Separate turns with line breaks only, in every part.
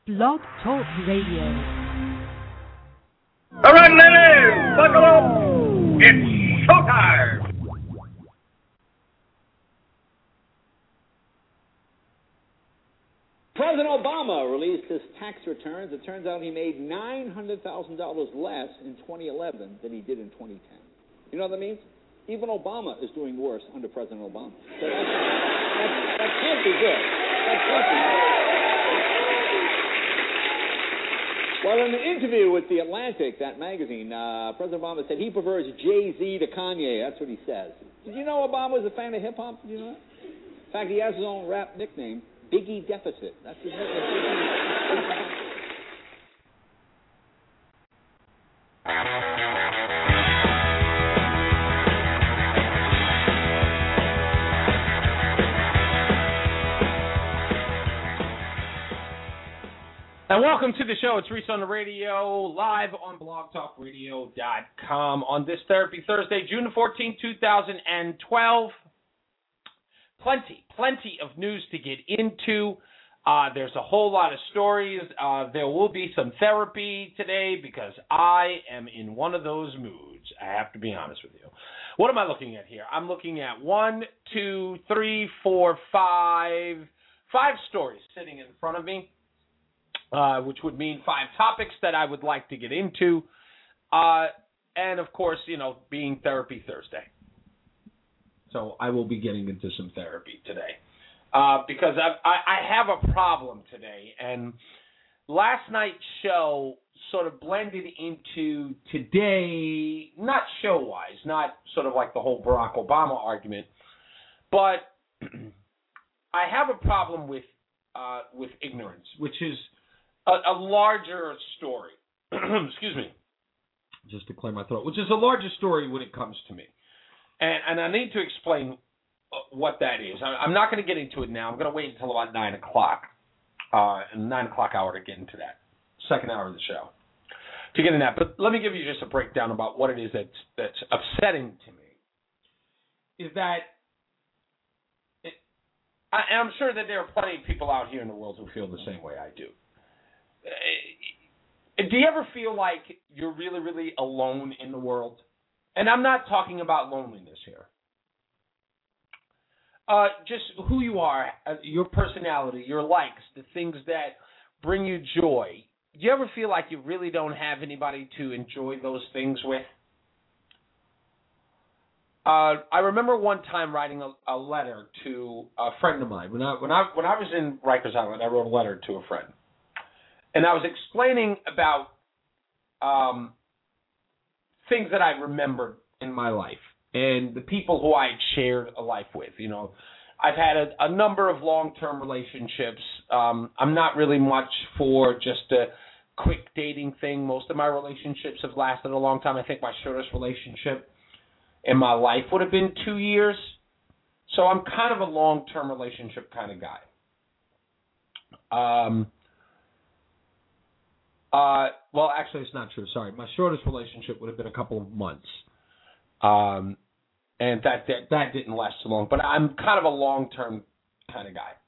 Blog Talk Radio.
All right, ladies, buckle up. It's showtime.
President Obama released his tax returns. It turns out he made $900,000 less in 2011 than he did in 2010. You know what that means? Even Obama is doing worse under President Obama. So that can't be good. That can't be good. Well, in an interview with The Atlantic, that magazine, President Obama said he prefers Jay-Z to Kanye. That's what he says. Did you know Obama was a fan of hip-hop? Did you know that? In fact, he has his own rap nickname, Biggie Deficit. That's his nickname.
And welcome to the show. It's Reese on the radio, live on blogtalkradio.com on this Therapy Thursday, June 14, 2012. Plenty of news to get into. There's a whole lot of stories. There will be some therapy today because I am in one of those moods. I have to be honest with you. What am I looking at here? I'm looking at 5 stories sitting in front of me. Which would mean 5 topics that I would like to get into. And, of course, being Therapy Thursday. So I will be getting into some therapy today. Because I have a problem today. And last night's show sort of blended into today, not show-wise, not sort of like the whole Barack Obama argument. But I have a problem with ignorance, which is a larger story. Excuse me. Just to clear my throat. Which is a larger story when it comes to me. And I need to explain what that is. I'm not going to get into it now. I'm going to wait until about 9 o'clock. And 9 o'clock hour to get into that. Second hour of the show. To get in that. But let me give you just a breakdown about what it is that's upsetting to me. Is that... I'm sure that there are plenty of people out here in the world who feel the same way I do. Do you ever feel like you're really, really alone in the world? And I'm not talking about loneliness here. Just who you are, your personality, your likes, the things that bring you joy. Do you ever feel like you really don't have anybody to enjoy those things with? I remember one time writing a letter to a friend of mine. When I was in Rikers Island, I wrote a letter to a friend. And I was explaining about things that I remembered in my life and the people who I had shared a life with. I've had a number of long-term relationships. I'm not really much for just a quick dating thing. Most of my relationships have lasted a long time. I think my shortest relationship in my life would have been 2 years. So I'm kind of a long-term relationship kind of guy. Well, actually, it's not true. Sorry. My shortest relationship would have been a couple of months. And that didn't last so long. But I'm kind of a long-term kind of guy.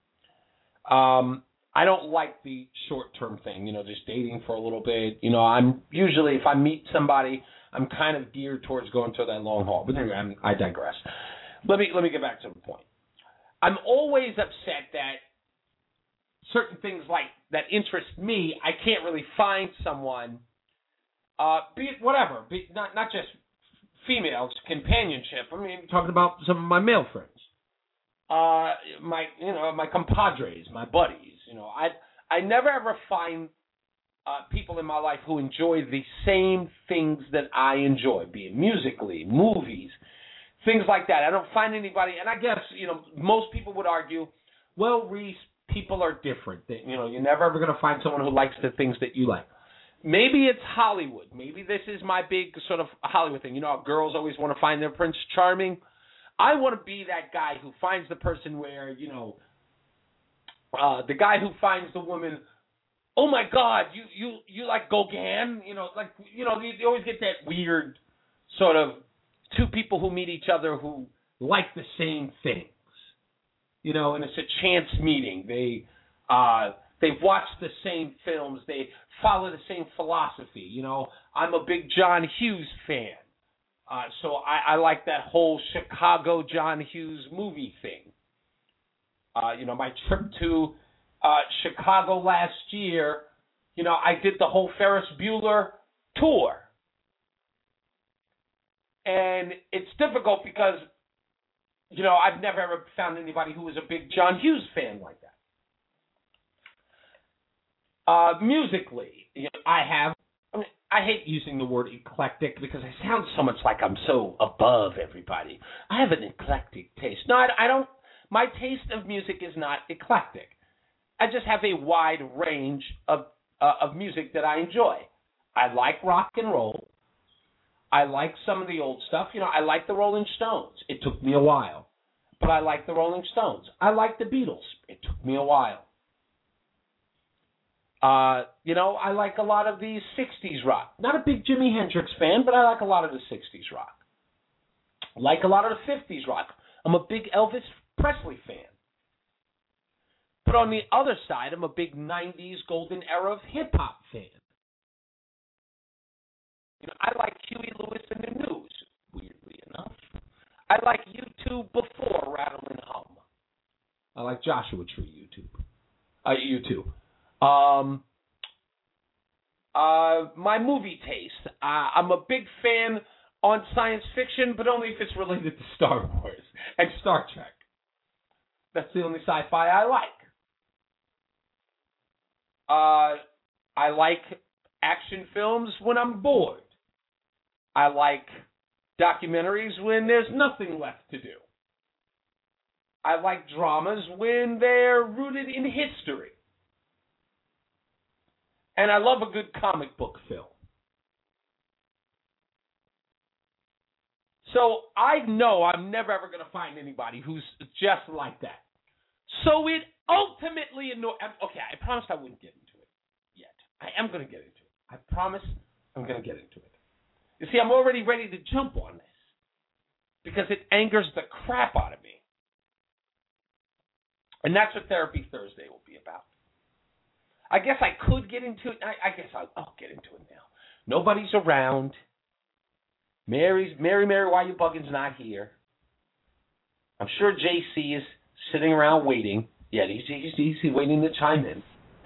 I don't like the short-term thing, just dating for a little bit. I'm usually, if I meet somebody, I'm kind of geared towards going to that long haul. But anyway, I digress. Let me get back to the point. I'm always upset that certain things like that interest me, I can't really find someone, be it whatever, not just females, companionship. I mean, I'm talking about some of my male friends, my compadres, my buddies. I never ever find people in my life who enjoy the same things that I enjoy, be it musically, movies, things like that. I don't find anybody, and I guess most people would argue, well, Reese, people are different. You're never ever going to find someone who likes the things that you like. Maybe it's Hollywood. Maybe this is my big sort of Hollywood thing. Girls always want to find their Prince Charming. I want to be that guy who finds the person where, the guy who finds the woman, oh my God, you like Gauguin? You always get that weird sort of two people who meet each other who like the same things. And it's a chance meeting. They've watched the same films. They follow the same philosophy. You know, I'm a big John Hughes fan. So I like that whole Chicago John Hughes movie thing. You know, my trip to Chicago last year, you know, I did the whole Ferris Bueller tour. And it's difficult because, you know, I've never ever found anybody who was a big John Hughes fan like that. Musically, you know, I hate using the word eclectic because I sound so much like I'm so above everybody. I have an eclectic taste. No, I don't. My taste of music is not eclectic. I just have a wide range of music that I enjoy. I like rock and roll. I like some of the old stuff. You know, I like the Rolling Stones. It took me a while, but I like the Rolling Stones. I like the Beatles. It took me a while. You know, I like a lot of the 60s rock. Not a big Jimi Hendrix fan, but I like a lot of the 60s rock. I like a lot of the 50s rock. I'm a big Elvis Presley fan. But on the other side, I'm a big 90s golden era of hip-hop fan. You know, I like Huey Lewis and the News, weirdly enough. I like U2 before Rattle and Hum. I like Joshua Tree U2. My movie taste. I'm a big fan on science fiction, but only if it's related to Star Wars and Star Trek. That's the only sci-fi I like. I like action films when I'm bored. I like documentaries when there's nothing left to do. I like dramas when they're rooted in history. And I love a good comic book film. So I know I'm never ever going to find anybody who's just like that. So it ultimately annoys... Okay, I promised I wouldn't get into it yet. I am going to get into it. I promise I'm going to get into it. You see, I'm already ready to jump on this because it angers the crap out of me. And that's what Therapy Thursday will be about. I guess I could get into it. I guess I'll get into it now. Nobody's around. Mary, why you buggin's not here. I'm sure JC is sitting around waiting. Yeah, he's waiting to chime in.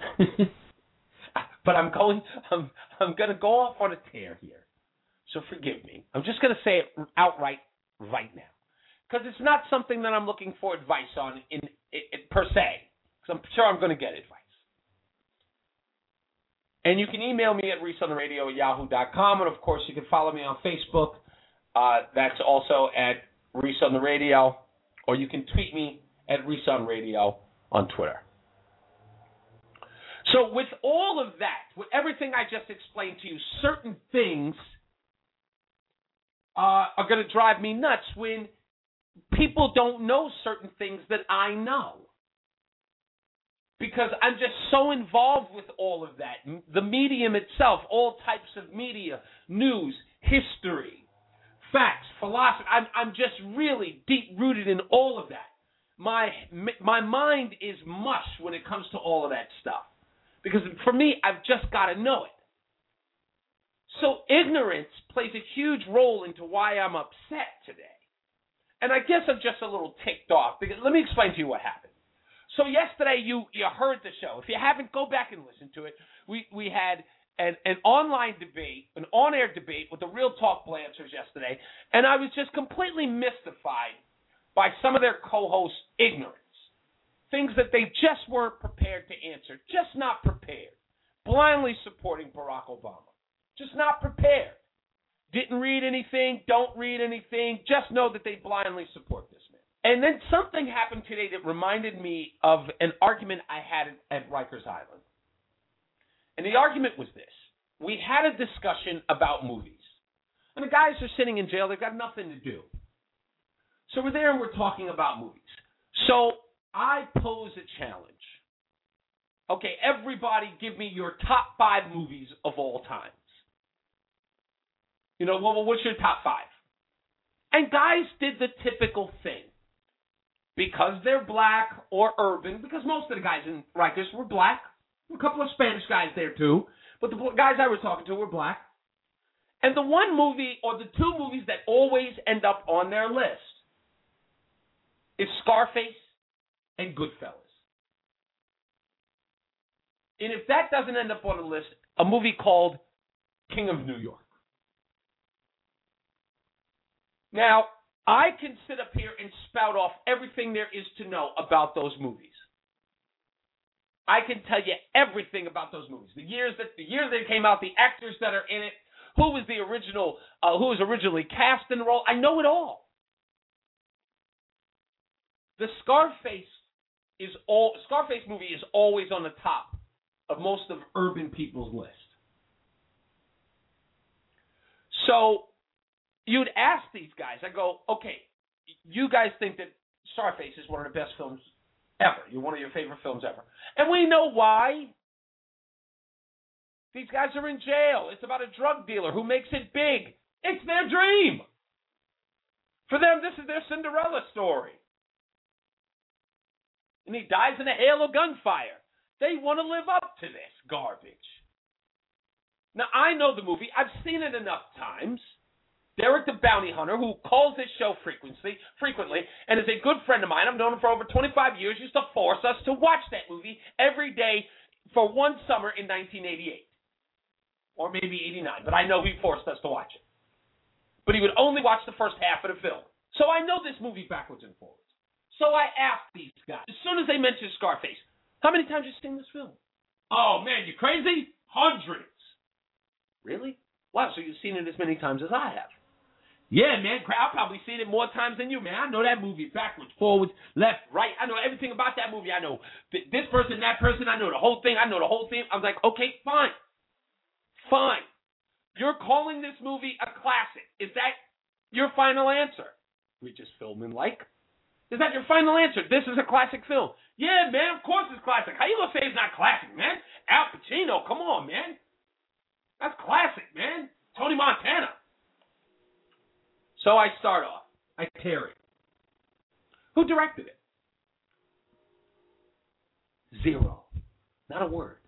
But I'm going to go off on a tear here. So forgive me. I'm just going to say it outright right now. Because it's not something that I'm looking for advice on in per se. Because I'm sure I'm going to get advice. And you can email me at reeseontheradio@yahoo.com. And, of course, you can follow me on Facebook. That's also at Reese on the Radio. Or you can tweet me at Reese on Radio on Twitter. So with all of that, with everything I just explained to you, certain things are going to drive me nuts when people don't know certain things that I know. Because I'm just so involved with all of that. The medium itself, all types of media, news, history, facts, philosophy. I'm just really deep-rooted in all of that. My mind is mush when it comes to all of that stuff. Because for me, I've just got to know it. So ignorance plays a huge role into why I'm upset today. And I guess I'm just a little ticked off. Because let me explain to you what happened. So yesterday you heard the show. If you haven't, go back and listen to it. We had an online debate, an on-air debate with the Real Talk Blancers yesterday, and I was just completely mystified by some of their co-hosts' ignorance. Things that they just weren't prepared to answer, just not prepared. Blindly supporting Barack Obama. Just not prepared. Didn't read anything, don't read anything, just know that they blindly support this man. And then something happened today that reminded me of an argument I had at Rikers Island. And the argument was this. We had a discussion about movies. And the guys are sitting in jail. They've got nothing to do. So we're there and we're talking about movies. So I pose a challenge. Okay, everybody give me your top 5 movies of all times. You know, well, what's your top 5? And guys did the typical thing. Because they're black or urban, because most of the guys in Rikers were black A couple of Spanish guys there too, but the guys I was talking to were black. And the one movie, or the two movies that always end up on their list is Scarface and Goodfellas. And if that doesn't end up on the list, a movie called King of New York. Now, I can sit up here and spout off everything there is to know about those movies. I can tell you everything about those movies. The years they came out, the actors that are in it, who was originally cast in the role. I know it all. The Scarface movie is always on the top of most of urban people's list. So you'd ask these guys, I go, okay, you guys think that Scarface is one of the best films ever. You're one of your favorite films ever. And we know why. These guys are in jail. It's about a drug dealer who makes it big. It's their dream. For them, this is their Cinderella story. And he dies in a hail of gunfire. They want to live up to this garbage. Now, I know the movie. I've seen it enough times. Derek the Bounty Hunter, who calls this show frequently, and is a good friend of mine, I've known him for over 25 years, used to force us to watch that movie every day for one summer in 1988. Or maybe 89, but I know he forced us to watch it. But he would only watch the first half of the film. So I know this movie backwards and forwards. So I asked these guys, as soon as they mentioned Scarface, how many times have you seen this film? Oh, man, you crazy? Hundreds. Really? Wow, so you've seen it as many times as I have. Yeah, man, I've probably seen it more times than you, man. I know that movie backwards, forwards, left, right. I know everything about that movie. I know this person, that person. I know the whole thing. I know the whole thing. I was like, okay, fine. Fine. You're calling this movie a classic. Is that your final answer? We just filming like. Is that your final answer? This is a classic film. Yeah, man, of course it's classic. How you gonna say it's not classic, man? Al Pacino, come on, man. That's classic, man. Tony Montana. So I start off. I tear it. Who directed it? Zero. Not a word.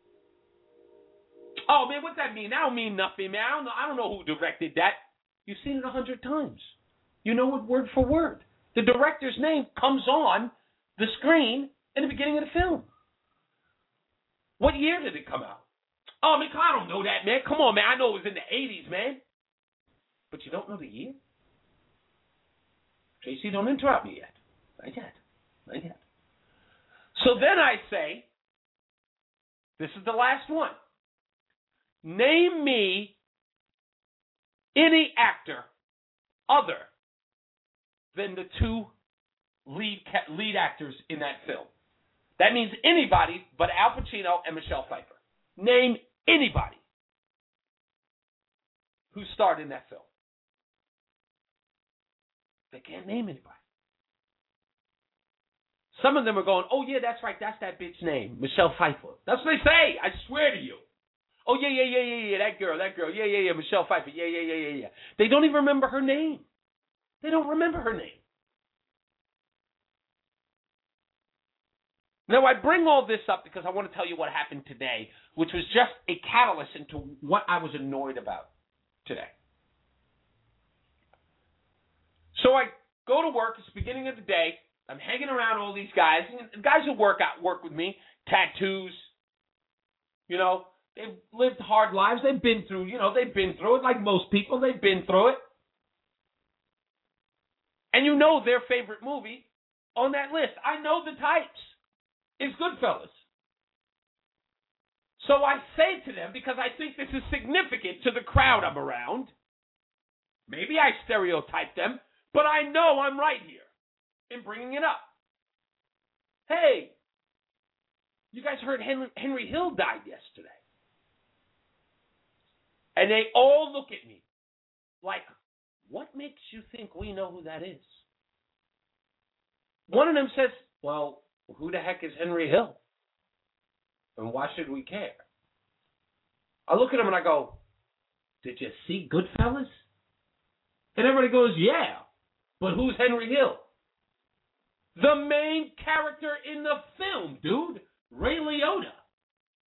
Oh, man, what's that mean? That don't mean nothing, man. I don't know who directed that. You've seen it 100 times. You know it word for word. The director's name comes on the screen in the beginning of the film. What year did it come out? Oh, man, I don't know that, man. Come on, man. I know it was in the 80s, man. But you don't know the year? JC, don't interrupt me yet. Not yet. So then I say, this is the last one. Name me any actor other than the two lead actors in that film. That means anybody but Al Pacino and Michelle Pfeiffer. Name anybody who starred in that film. They can't name anybody. Some of them are going, oh, yeah, that's right. That's that bitch name, Michelle Pfeiffer. That's what they say. I swear to you. Oh, yeah, that girl. Yeah, Michelle Pfeiffer. Yeah. They don't even remember her name. They don't remember her name. Now, I bring all this up because I want to tell you what happened today, which was just a catalyst into what I was annoyed about today. So I go to work. It's the beginning of the day. I'm hanging around all these guys. Guys who work with me, tattoos. You know, they've lived hard lives. They've been through it like most people. They've been through it. And you know their favorite movie on that list. I know the types. It's Goodfellas. So I say to them, because I think this is significant to the crowd I'm around, maybe I stereotype them, but I know I'm right here in bringing it up. Hey, you guys heard Henry Hill died yesterday. And they all look at me like, what makes you think we know who that is? One of them says, well, who the heck is Henry Hill? And why should we care? I look at him and I go, did you see Goodfellas? And everybody goes, yeah. But who's Henry Hill? The main character in the film, dude. Ray Liotta.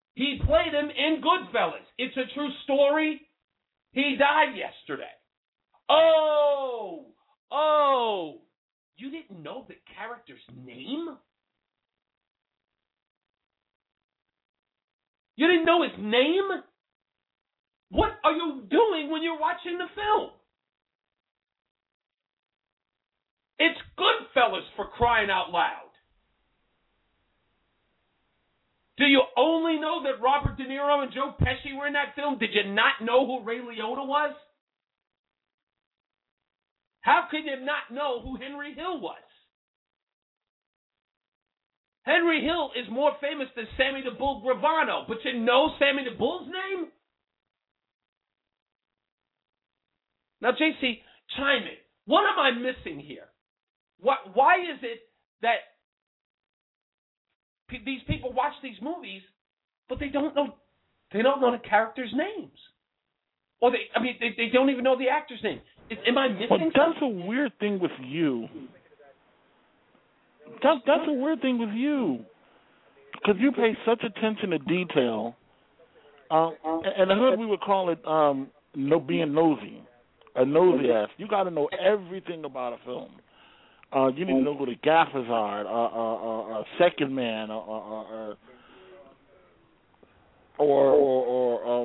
He played him in Goodfellas. It's a true story. He died yesterday. Oh, you didn't know the character's name? You didn't know his name? What are you doing when you're watching the film? It's Goodfellas, for crying out loud. Do you only know that Robert De Niro and Joe Pesci were in that film? Did you not know who Ray Liotta was? How could you not know who Henry Hill was? Henry Hill is more famous than Sammy the Bull Gravano, but you know Sammy the Bull's name? Now, JC, chime in. What am I missing here? Why is it that these people watch these movies, but they don't know the characters' names, or they don't even know the actor's name? Am I missing something?
That's a weird thing with you. That's a weird thing with you, because you pay such attention to detail. And I heard we would call it being nosy, a nosy ass. You got to know everything about a film. You need to know who the gaffers are, second man, or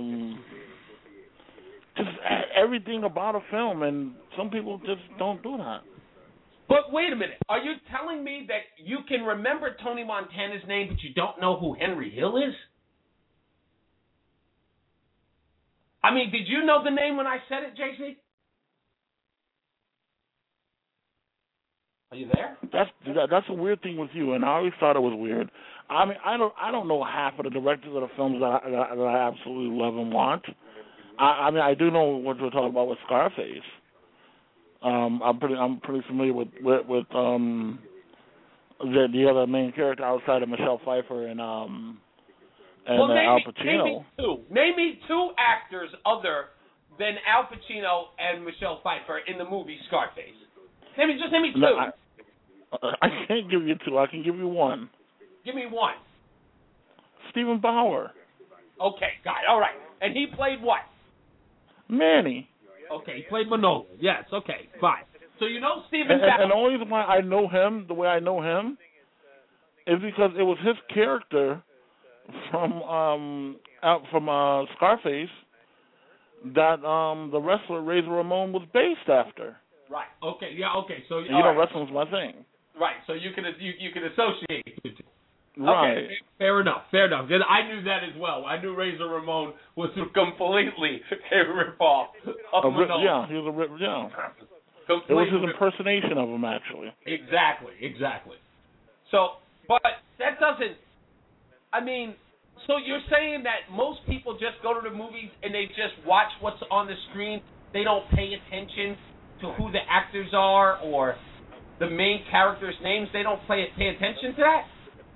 just everything about a film, and some people just don't do that.
But wait a minute. Are you telling me that you can remember Tony Montana's name, but you don't know who Henry Hill is? I mean, did you know the name when I said it, JC? Are you there?
That's a weird thing with you, and I always thought it was weird. I mean, I don't know half of the directors of the films that I absolutely love and want. I mean, I do know what we're talking about with Scarface. I'm pretty familiar with the other main character outside of Michelle Pfeiffer and Al Pacino.
Name me two actors other than Al Pacino and Michelle Pfeiffer in the movie Scarface. Name me two.
No, I can't give you two. I can give you one.
Give me one.
Stephen Bauer.
Okay, got it. All right. And he played what?
Manny.
Okay, he played Manolo. Yes, okay, fine. So you know Stephen Bauer.
And the only reason why I know him the way I know him is because it was his character from Scarface that the wrestler Razor Ramon was based after.
Right. Okay. Yeah. Okay. So
wrestling's my thing.
Right. So you can associate the two.
Right.
Okay. Fair enough. I knew that as well. I knew Razor Ramon was completely a ripoff of Manolo.
Yeah, he was a rip. Yeah. It was his impersonation of him, actually.
Exactly. So, but that doesn't. I mean, so you're saying that most people just go to the movies and they just watch what's on the screen. They don't pay attention to who the actors are or the main characters' names. They don't pay attention to that?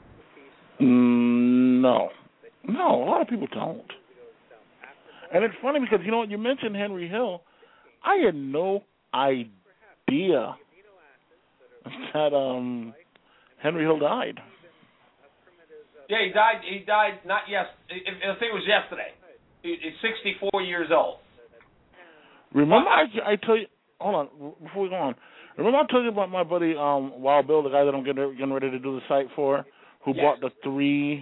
No, a lot of people don't. And it's funny because, you know what, you mentioned Henry Hill. I had no idea that Henry Hill died.
Yeah, he died not yesterday. I think it was yesterday. He's 64 years old.
Remember, I tell you, hold on, before we go on. Remember I told you about my buddy Wild Bill, the guy that I'm getting ready to do the site for, who bought the three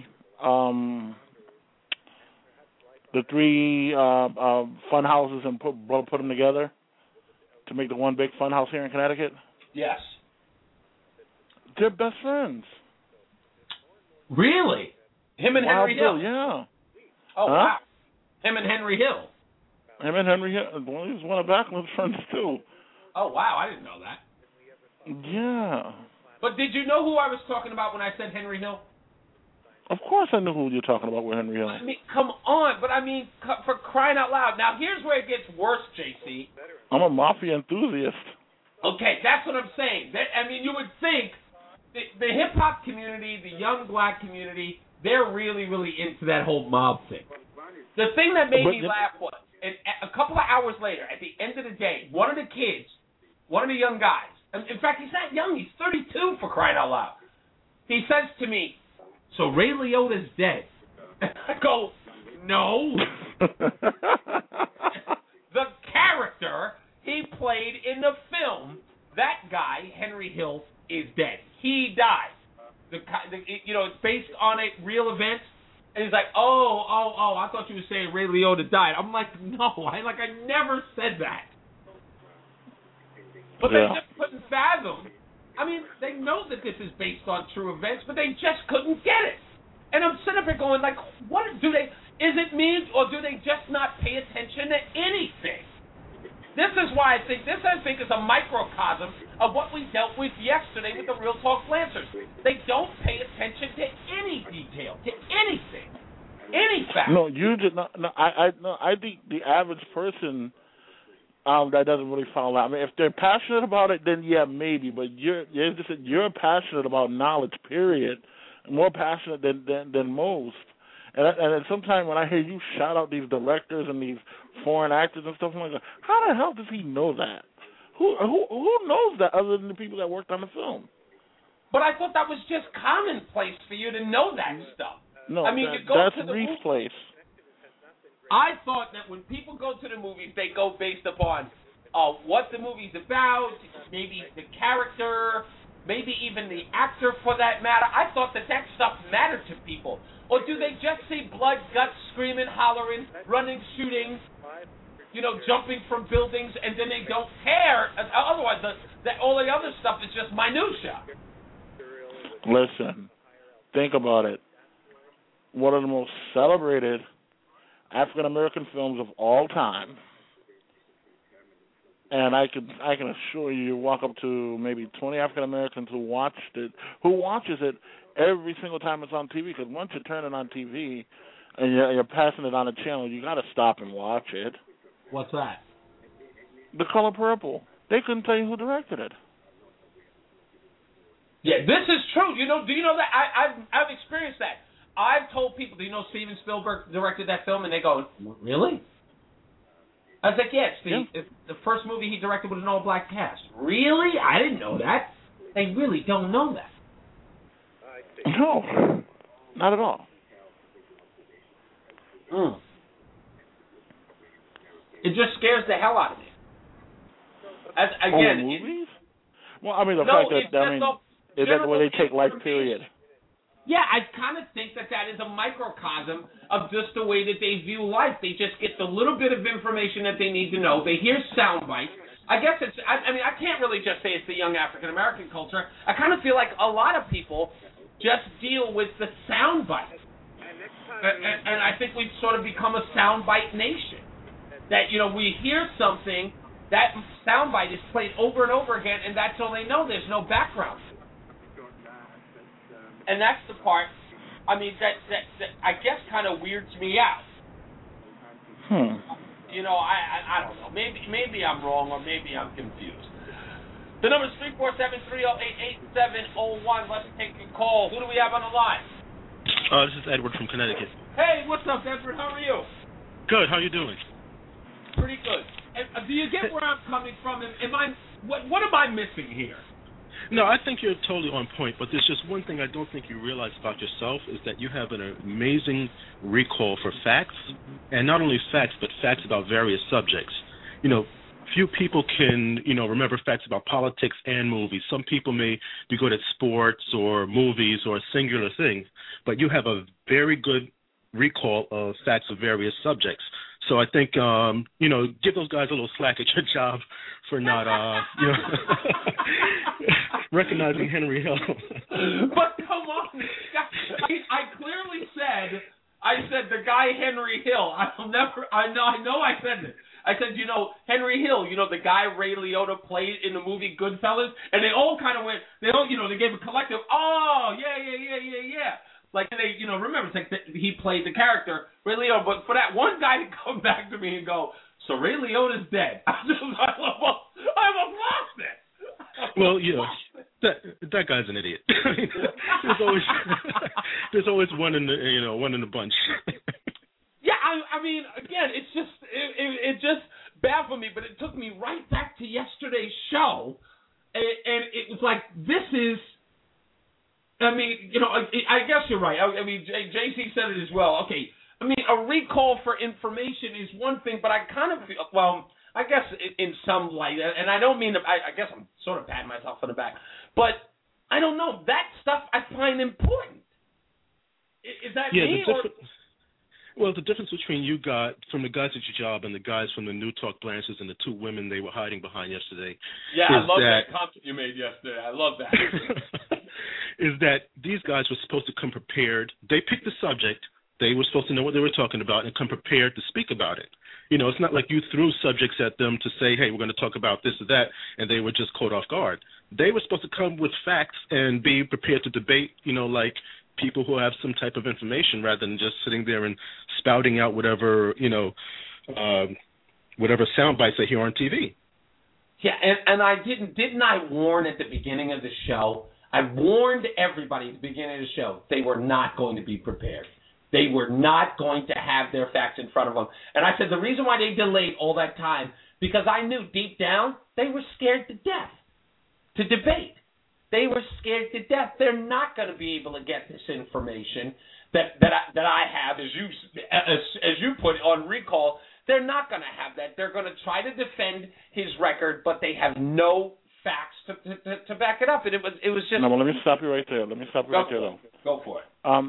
fun houses and put them together to make the one big fun house here in Connecticut?
Yes.
They're best friends.
Really? Him and
Wild
Henry
Bill,
Hill?
yeah.
Oh, wow. Him and Henry Hill?
Him and Henry Hill. Well, he was one of Backlund's friends, too.
Oh, wow. I didn't know that.
Yeah.
But did you know who I was talking about when I said Henry Hill?
Of course I knew who you're talking about with Henry Hill.
I mean, come on. But, I mean, for crying out loud. Now, here's where it gets worse, JC.
I'm a mafia enthusiast.
Okay, that's what I'm saying. I mean, you would think the hip-hop community, the young black community, they're really, really into that whole mob thing. The thing that made me laugh was, a couple of hours later, at the end of the day, one of the kids, one of the young guys, in fact, he's not young, he's 32 for crying out loud. He says to me, so Ray Liotta's dead. And I go, no. The character he played in the film, that guy, Henry Hill, is dead. He died. It's based on a real event. And he's like, oh, I thought you were saying Ray Liotta died. I'm like, no, I never said that. But they just couldn't fathom. I mean, they know that this is based on true events, but they just couldn't get it. And I'm sitting up here going, like, what do they, is it me, or do they just not pay attention to anything? This is why I think is a microcosm of what we dealt with yesterday with the Real Talk Lancers. They don't pay attention to any detail, to anything, any fact.
No, you did not. No, I think the average person that doesn't really follow. I mean, if they're passionate about it, then yeah, maybe. But you're passionate about knowledge. Period. More passionate than most. And sometimes when I hear you shout out these directors and these foreign actors and stuff, I'm like, how the hell does he know that? Who knows that other than the people that worked on the film?
But I thought that was just commonplace for you to know that stuff.
No,
I mean,
that's Reef's place.
I thought that when people go to the movies, they go based upon what the movie's about, maybe the character, maybe even the actor for that matter. I thought that stuff mattered to people. Or do they just see blood, guts, screaming, hollering, running, shooting, jumping from buildings, and then they don't care? Otherwise, all the other stuff is just minutia.
Listen, think about it. One of the most celebrated African-American films of all time. And I can assure you walk up to maybe 20 African-Americans who watches it every single time it's on TV, because once you turn it on TV and you're passing it on a channel, you got to stop and watch it.
What's that?
The Color Purple. They couldn't tell you who directed it.
Yeah, this is true. Do you know that? I've experienced that. I've told people, do you know Steven Spielberg directed that film? And they go, really? I was like, yeah, it's the first movie he directed with an all-black cast. Really? I didn't know that. They really don't know that.
No, not at all.
It just scares the hell out of me.
The movies? Well, I mean, the fact that, is that the way they take life, period.
Yeah, I kind of think that is a microcosm of just the way that they view life. They just get the little bit of information that they need to know. They hear sound bites. I guess I can't really just say it's the young African-American culture. I kind of feel like a lot of people just deal with the sound bites. And I think we've sort of become a sound bite nation. That, we hear something, that sound bite is played over and over again, and that's all they know. There's no background. And that's the part, that I guess kind of weirds me out. I don't know. Maybe I'm wrong, or maybe I'm confused. The number is 347-308-8701. Let's take a call. Who do we have on the line?
This is Edward from Connecticut.
Hey, what's up, Edward? How are you?
Good. How are you doing?
Pretty good. Do you get where I'm coming from? What am I missing here?
No, I think you're totally on point, but there's just one thing I don't think you realize about yourself is that you have an amazing recall for facts, and not only facts, but facts about various subjects. Few people can, remember facts about politics and movies. Some people may be good at sports or movies or singular things, but you have a very good recall of facts of various subjects. So I think, give those guys a little slack at your job for not, recognizing Henry Hill.
But come on, I clearly said, the guy Henry Hill. I know I said it. I said, Henry Hill, the guy Ray Liotta played in the movie Goodfellas, and they all kind of went, they gave a collective, oh, yeah. Like, they, remember, it's like he played the character, Ray Liotta, but for that one guy to come back to me and go, so Ray Liotta's dead. I almost lost it.
Well, that guy's an idiot. There's always one in the bunch.
Yeah, again, it's just it just baffled me, but it took me right back to yesterday's show, and it was like, this is I mean, I guess you're right. I mean, JC said it as well. Okay, I mean, a recall for information is one thing, but I kind of feel, well, I guess in some light, and I don't mean to, I guess I'm sort of patting myself on the back, but I don't know. That stuff I find important. Is that me?
Well, the difference between you guys, from the guys at your job and the guys from the New Talk Blanchers and the two women they were hiding behind yesterday.
Yeah, I love that comment you made yesterday. I love that.
Is that these guys were supposed to come prepared. They picked the subject. They were supposed to know what they were talking about and come prepared to speak about it. You know, it's not like you threw subjects at them to say, hey, we're going to talk about this or that, and they were just caught off guard. They were supposed to come with facts and be prepared to debate, like people who have some type of information rather than just sitting there and spouting out whatever, whatever sound bites they hear on TV.
Yeah, and I didn't I warn at the beginning of the show? I warned everybody at the beginning of the show they were not going to be prepared. They were not going to have their facts in front of them. And I said the reason why they delayed all that time, because I knew deep down they were scared to death to debate. They were scared to death. They're not going to be able to get this information that I have, as you put it, on recall. They're not going to have that. They're going to try to defend his record, but they have no facts to back it up. And it was just.
No, well, let me stop you right there.
Go for it.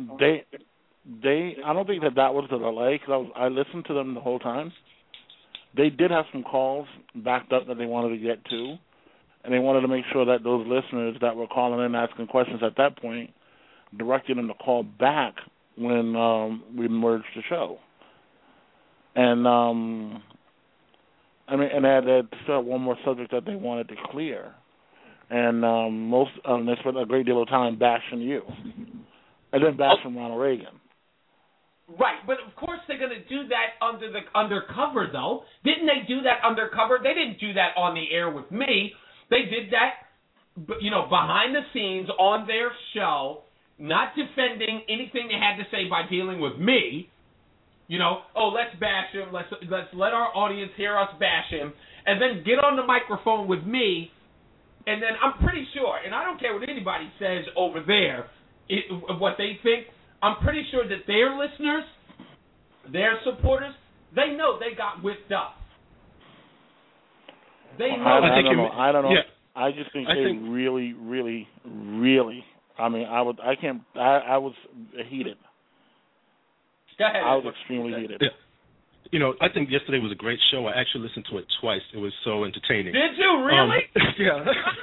I don't think that was the delay, because I listened to them the whole time. They did have some calls backed up that they wanted to get to, and they wanted to make sure that those listeners that were calling in asking questions at that point directed them to call back when we merged the show. And they had still one more subject that they wanted to clear, and they spent a great deal of time bashing you, and then bashing Ronald Reagan.
Right, but of course they're going to do that undercover, though. Didn't they do that undercover? They didn't do that on the air with me. They did that, behind the scenes on their show, not defending anything they had to say by dealing with me. Let's bash him. Let's let our audience hear us bash him, and then get on the microphone with me. And then I'm pretty sure, and I don't care what anybody says over there, what they think. I'm pretty sure that their listeners, their supporters, they know they got whipped up. They know.
I don't know.
Yeah.
I just think really, really, really. I mean, I was heated.
Go ahead.
I was extremely heated.
Yeah. I think yesterday was a great show. I actually listened to it twice. It was so entertaining.
Did you really?
Yeah.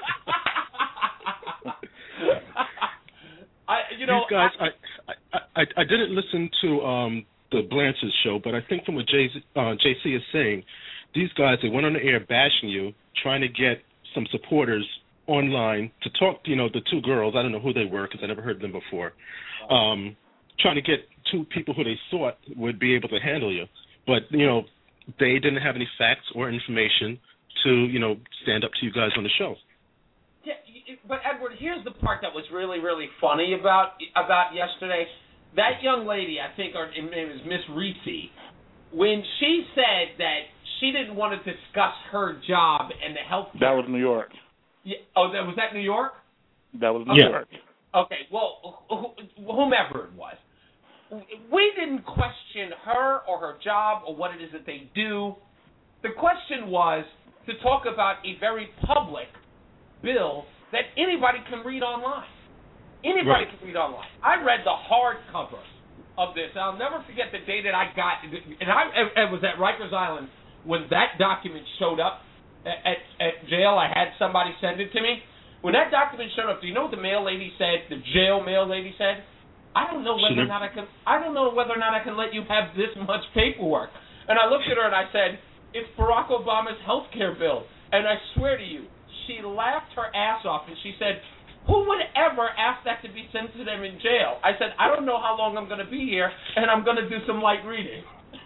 These guys, I didn't listen to the Blanchard's show, but I think from what JC is saying, these guys, they went on the air bashing you, trying to get some supporters online to talk to, the two girls. I don't know who they were because I never heard them before. Trying to get two people who they thought would be able to handle you. But, they didn't have any facts or information to, stand up to you guys on the show.
Yeah, but Edward, here's the part that was really, really funny about yesterday. That young lady, I think her name is Miss Reese, when she said that she didn't want to discuss her job and the health care.
That was New York.
Yeah. Oh, was that New York?
That was New York.
Okay, well, whomever it was. We didn't question her or her job or what it is that they do. The question was to talk about a very public bill that anybody can read online. Anybody can read online. I read the hardcover of this. I'll never forget the day that I got, and I was at Rikers Island when that document showed up at jail. I had somebody send it to me. When that document showed up, do you know what the mail lady said? The jail mail lady said, I don't know whether or not I can let you have this much paperwork. And I looked at her and I said, it's Barack Obama's health care bill. And I swear to you, she laughed her ass off and she said, who would ever ask that to be sent to them in jail? I said, I don't know how long I'm going to be here, and I'm going to do some light reading.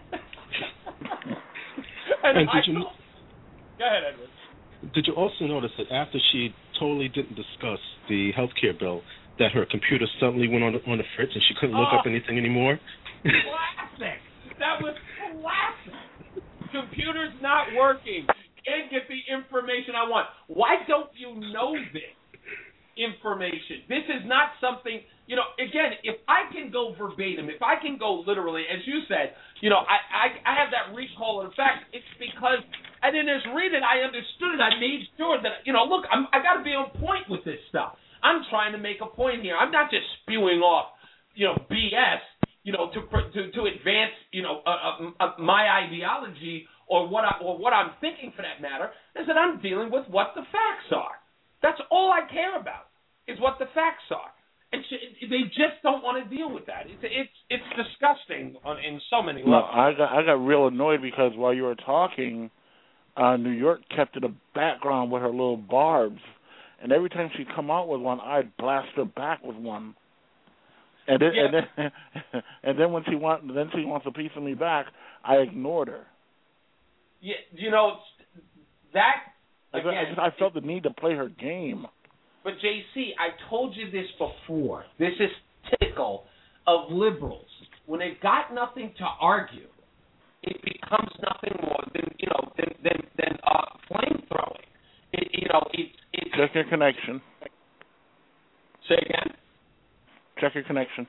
Go ahead, Edward.
Did you also notice that after she totally didn't discuss the health care bill, that her computer suddenly went on the fritz and she couldn't look up anything anymore?
Classic. That was classic. Computer's not working. Can't get the information I want. Why don't you know this? information. This is not something, again, if I can go verbatim, if I can go literally, as you said, I have that recall effect, it's because, and then as reading, I understood it. I made sure that, look, I got to be on point with this stuff. I'm trying to make a point here. I'm not just spewing off, BS, to advance, my ideology or what I'm thinking for that matter, is that I'm dealing with what the facts are. That's all I care about, is what the facts are. And they just don't want to deal with that. It's disgusting in so many levels.
No, I got real annoyed because while you were talking, New York kept in the background with her little barbs, and every time she'd come out with one, I'd blast her back with one. And then when she wants a piece of me back, I ignored her.
Yeah, that. Again,
I felt the need to play her game.
But, JC, I told you this before. This is typical of liberals. When they've got nothing to argue, it becomes nothing more than flame throwing.
Check your connection.
Say again?
Check your connection.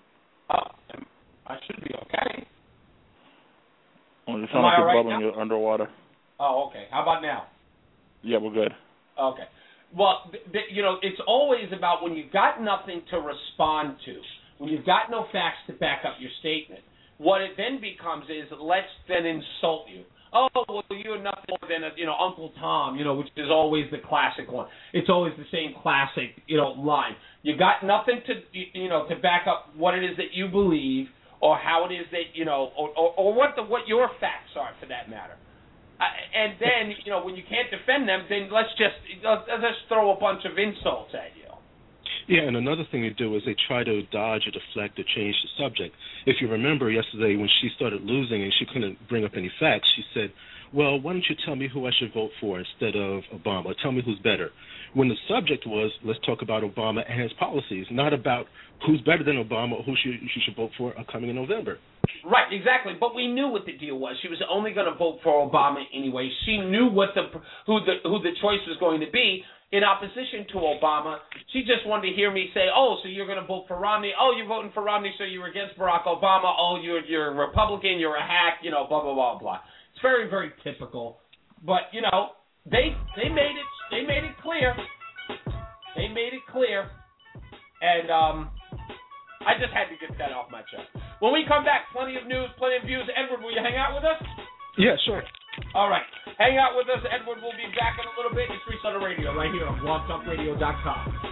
I should be okay.
Oh, you sound like you're bubbling. You're underwater.
Oh, okay. How about now?
Yeah, we're good.
Okay. Well, it's always about when you've got nothing to respond to, when you've got no facts to back up your statement. What it then becomes is, let's then insult you. Oh, well, you're nothing more than Uncle Tom, which is always the classic one. It's always the same classic, line. You got nothing to back up what it is that you believe, or how it is that or what your facts are, for that matter. And then, when you can't defend them, then let's just throw a bunch of insults at you.
Yeah, and another thing they do is they try to dodge or deflect or change the subject. If you remember yesterday when she started losing and she couldn't bring up any facts, she said, well, why don't you tell me who I should vote for instead of Obama? Tell me who's better. When the subject was, let's talk about Obama and his policies, not about who's better than Obama or who you should vote for coming in November.
Right, exactly. But we knew what the deal was. She was only going to vote for Obama anyway. She knew who the choice was going to be. In opposition to Obama, she just wanted to hear me say, oh, so you're going to vote for Romney. Oh, you're voting for Romney, so you're against Barack Obama. Oh, you're a Republican, you're a hack, blah, blah, blah, blah. It's very, very typical. But, they made it clear. They made it clear. And I just had to get that off my chest. When we come back, plenty of news, plenty of views. Edward, will you hang out with us?
Yeah, sure.
All right. Hang out with us. Edward will be back in a little bit. It's Reese on the Radio right here on blogtalkradio.com.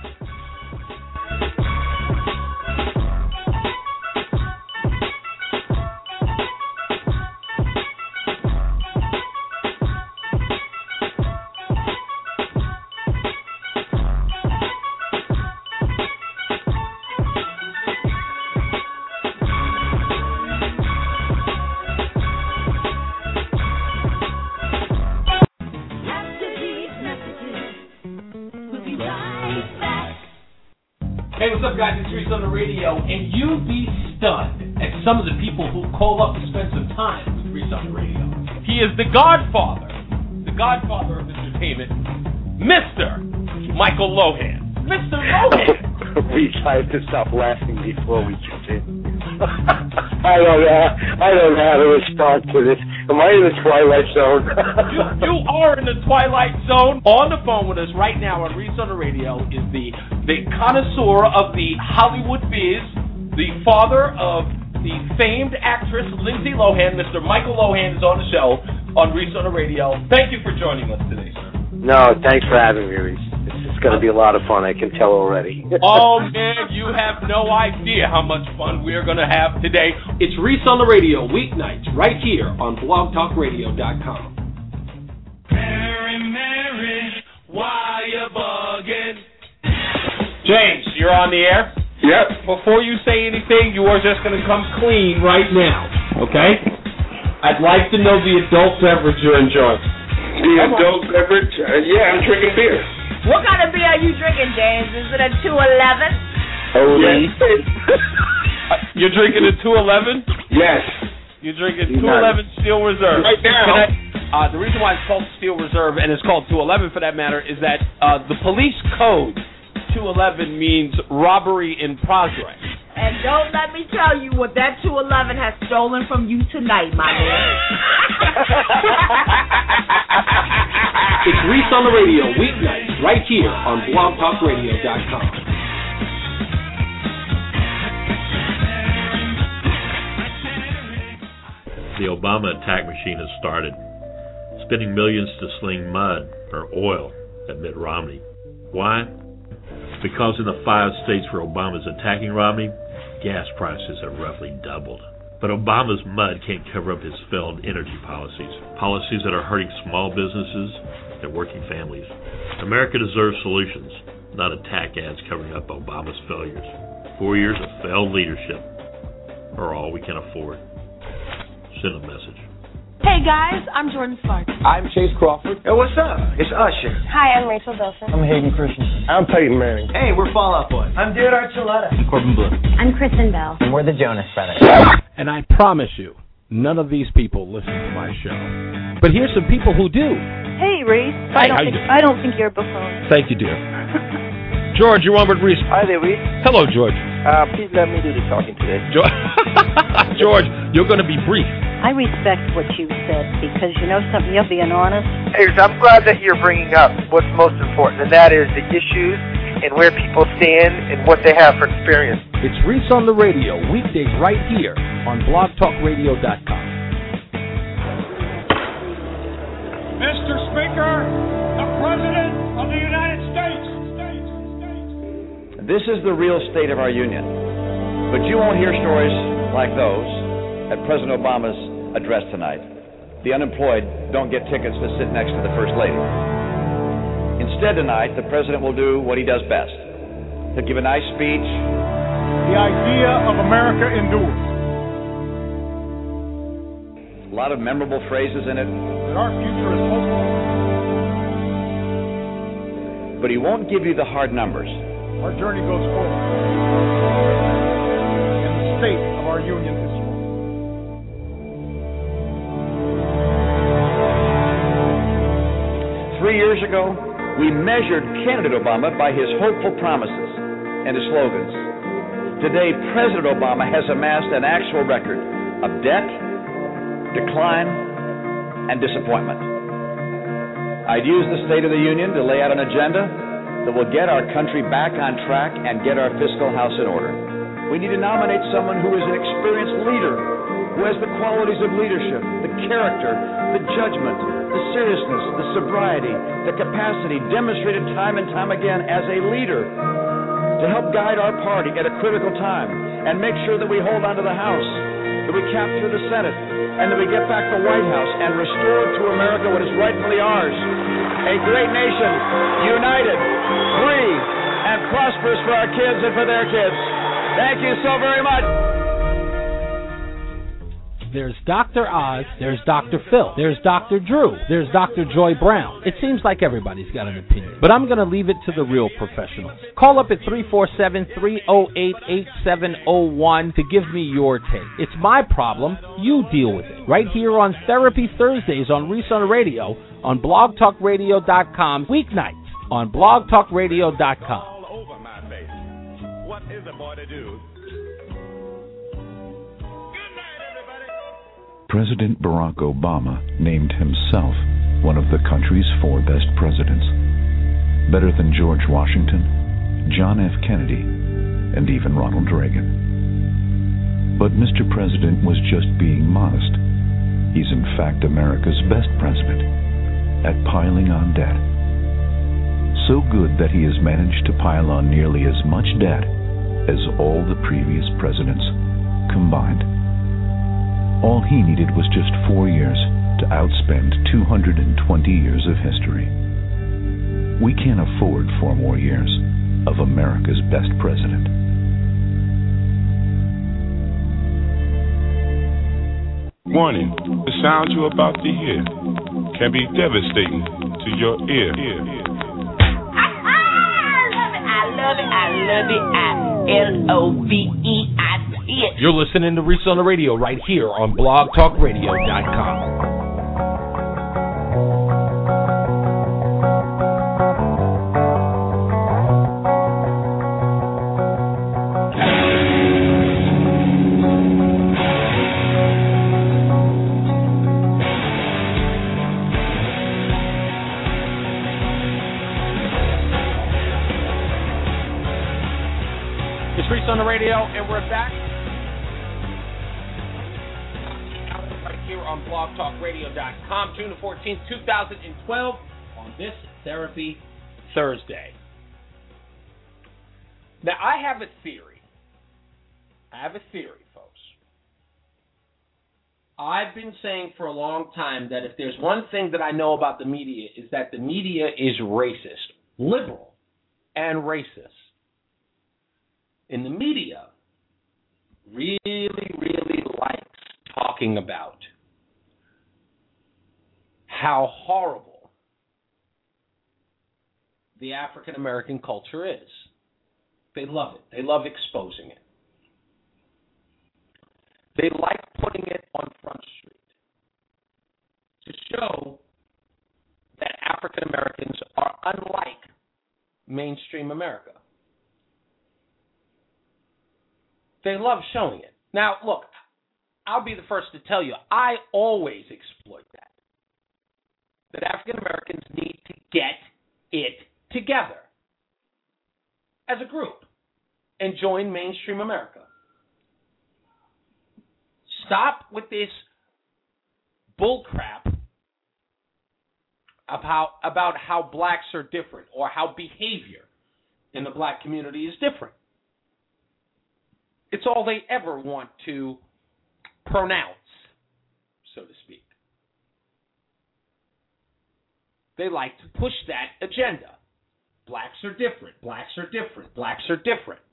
Hey, what's up, guys? It's Reese on the Radio, and you'd be stunned at some of the people who call up to spend some time with Reese on the Radio. He is the godfather of entertainment, Mr. Michael Lohan. Mr. Lohan!
We tried to stop laughing before we continue. I don't know how to respond to this. Am I in the Twilight Zone?
You are in the Twilight Zone. On the phone with us right now on Reese on the Radio is the connoisseur of the Hollywood biz, the father of the famed actress Lindsay Lohan. Mr. Michael Lohan is on the show on Reese on the Radio. Thank you for joining us today, sir.
No, thanks for having me, Reese. It's going to be a lot of fun, I can tell already.
Oh, man, you have no idea how much fun we're going to have today. It's Reese on the Radio, weeknights, right here on blogtalkradio.com. Mary, why you bugging? James, you're on the air?
Yep.
Before you say anything, you are just going to come clean right now, okay? I'd like to know the adult beverage you're enjoying.
The adult beverage? Yeah, I'm drinking beer.
What kind of beer are you drinking, James? Is it a 211?
Oh, yes.
You're drinking a 211?
Yes.
You're drinking 211 Steel Reserve.
Right now.
The reason why it's called Steel Reserve, and it's called 211 for that matter, is that the police code 211 means robbery in progress.
And don't let me tell you what that 211 has stolen from you tonight, my man.
It's Reese on the Radio, weeknights, right here on blogtalkradio.com.
The Obama attack machine has started, spending millions to sling mud or oil at Mitt Romney. Why? Because in the 5 states where Obama's attacking Romney, gas prices have roughly doubled. But Obama's mud can't cover up his failed energy policies that are hurting small businesses and working families. America deserves solutions, not attack ads covering up Obama's failures. 4 years of failed leadership are all we can afford. Send a message.
Hey guys, I'm Jordan Sparks.
I'm Chase Crawford.
Hey, what's up? It's Usher.
Hi, I'm Rachel Bilson.
I'm Hayden Christensen. I'm Peyton Manning.
Hey, we're Fall Out Boy.
I'm Dude Archuleta.
I'm Corbin Blue.
I'm Kristen Bell.
And we're the Jonas Brothers.
And I promise you, none of these people listen to my show. But here's some people who do.
Hey, Reese.
Hi,
I don't think you're a buffoon.
Thank you, dear. George, you're on with Reese.
Hi there, Reese.
Hello, George.
Please let me do the talking today.
George, you're going to be brief.
I respect what you said because you know something, you're being honest.
Hey, I'm glad that you're bringing up what's most important, and that is the issues and where people stand and what they have for experience.
It's Reese on the Radio, weekdays right here on blogtalkradio.com.
Mr. Speaker, the President of the United States.
This is the real state of our union. But you won't hear stories like those at President Obama's address tonight. The unemployed don't get tickets to sit next to the First Lady. Instead tonight, the President will do what he does best. He'll give a nice speech.
The idea of America endures.
A lot of memorable phrases in it.
That our future is hopeful.
But he won't give you the hard numbers.
Our journey goes forward. And the state of our union is strong.
Three years ago, we measured candidate Obama by his hopeful promises and his slogans. Today, President Obama has amassed an actual record of debt, decline, and disappointment. I'd use the State of the Union to lay out an agenda that will get our country back on track and get our fiscal house in order. We need to nominate someone who is an experienced leader, who has the qualities of leadership, the character, the judgment, the seriousness, the sobriety, the capacity demonstrated time and time again as a leader to help guide our party at a critical time and make sure that we hold on to the House, that we capture the Senate, and that we get back the White House and restore to America what is rightfully ours. A great nation, united, free, and prosperous for our kids and for their kids. Thank you so very much.
There's Dr. Oz, there's Dr. Phil, there's Dr. Drew, there's Dr. Joy Brown. It seems like everybody's got an opinion, but I'm going to leave it to the real professionals. Call up at 347-308-8701 to give me your take. It's my problem. You deal with it. Right here on Therapy Thursdays on Reese on the Radio on blogtalkradio.com, weeknights on blogtalkradio.com.
All over my face. What is a boy to do?
President Barack Obama named himself one of the country's 4 best presidents. Better than George Washington, John F. Kennedy, and even Ronald Reagan. But Mr. President was just being modest. He's in fact America's best president at piling on debt. So good that he has managed to pile on nearly as much debt as all the previous presidents combined. All he needed was just 4 years to outspend 220 years of history. We can't afford 4 more years of America's best president.
Warning, the sound you're about to hear can be devastating to your ear.
I love it. LOVEIT.
You're listening to Reese on the Radio right here on blogtalkradio.com. Radio, and we're back right here on blogtalkradio.com, June the 14th, 2012, on this Therapy Thursday. Now, I have a theory. Folks. I've been saying for a long time that if there's one thing that I know about the media is that the media is racist, liberal and racist. In the media, really likes talking about how horrible the African American culture is. They love it. They love exposing it. They like putting it on Front Street to show that African Americans are unlike mainstream America. They love showing it. Now, look, I'll be the first to tell you, I always exploit that African Americans need to get it together as a group and join mainstream America. Stop with this bullcrap about how blacks are different or how behavior in the black community is different. It's all they ever want to pronounce, so to speak. They like to push that agenda. Blacks are different. Blacks are different. Blacks are different.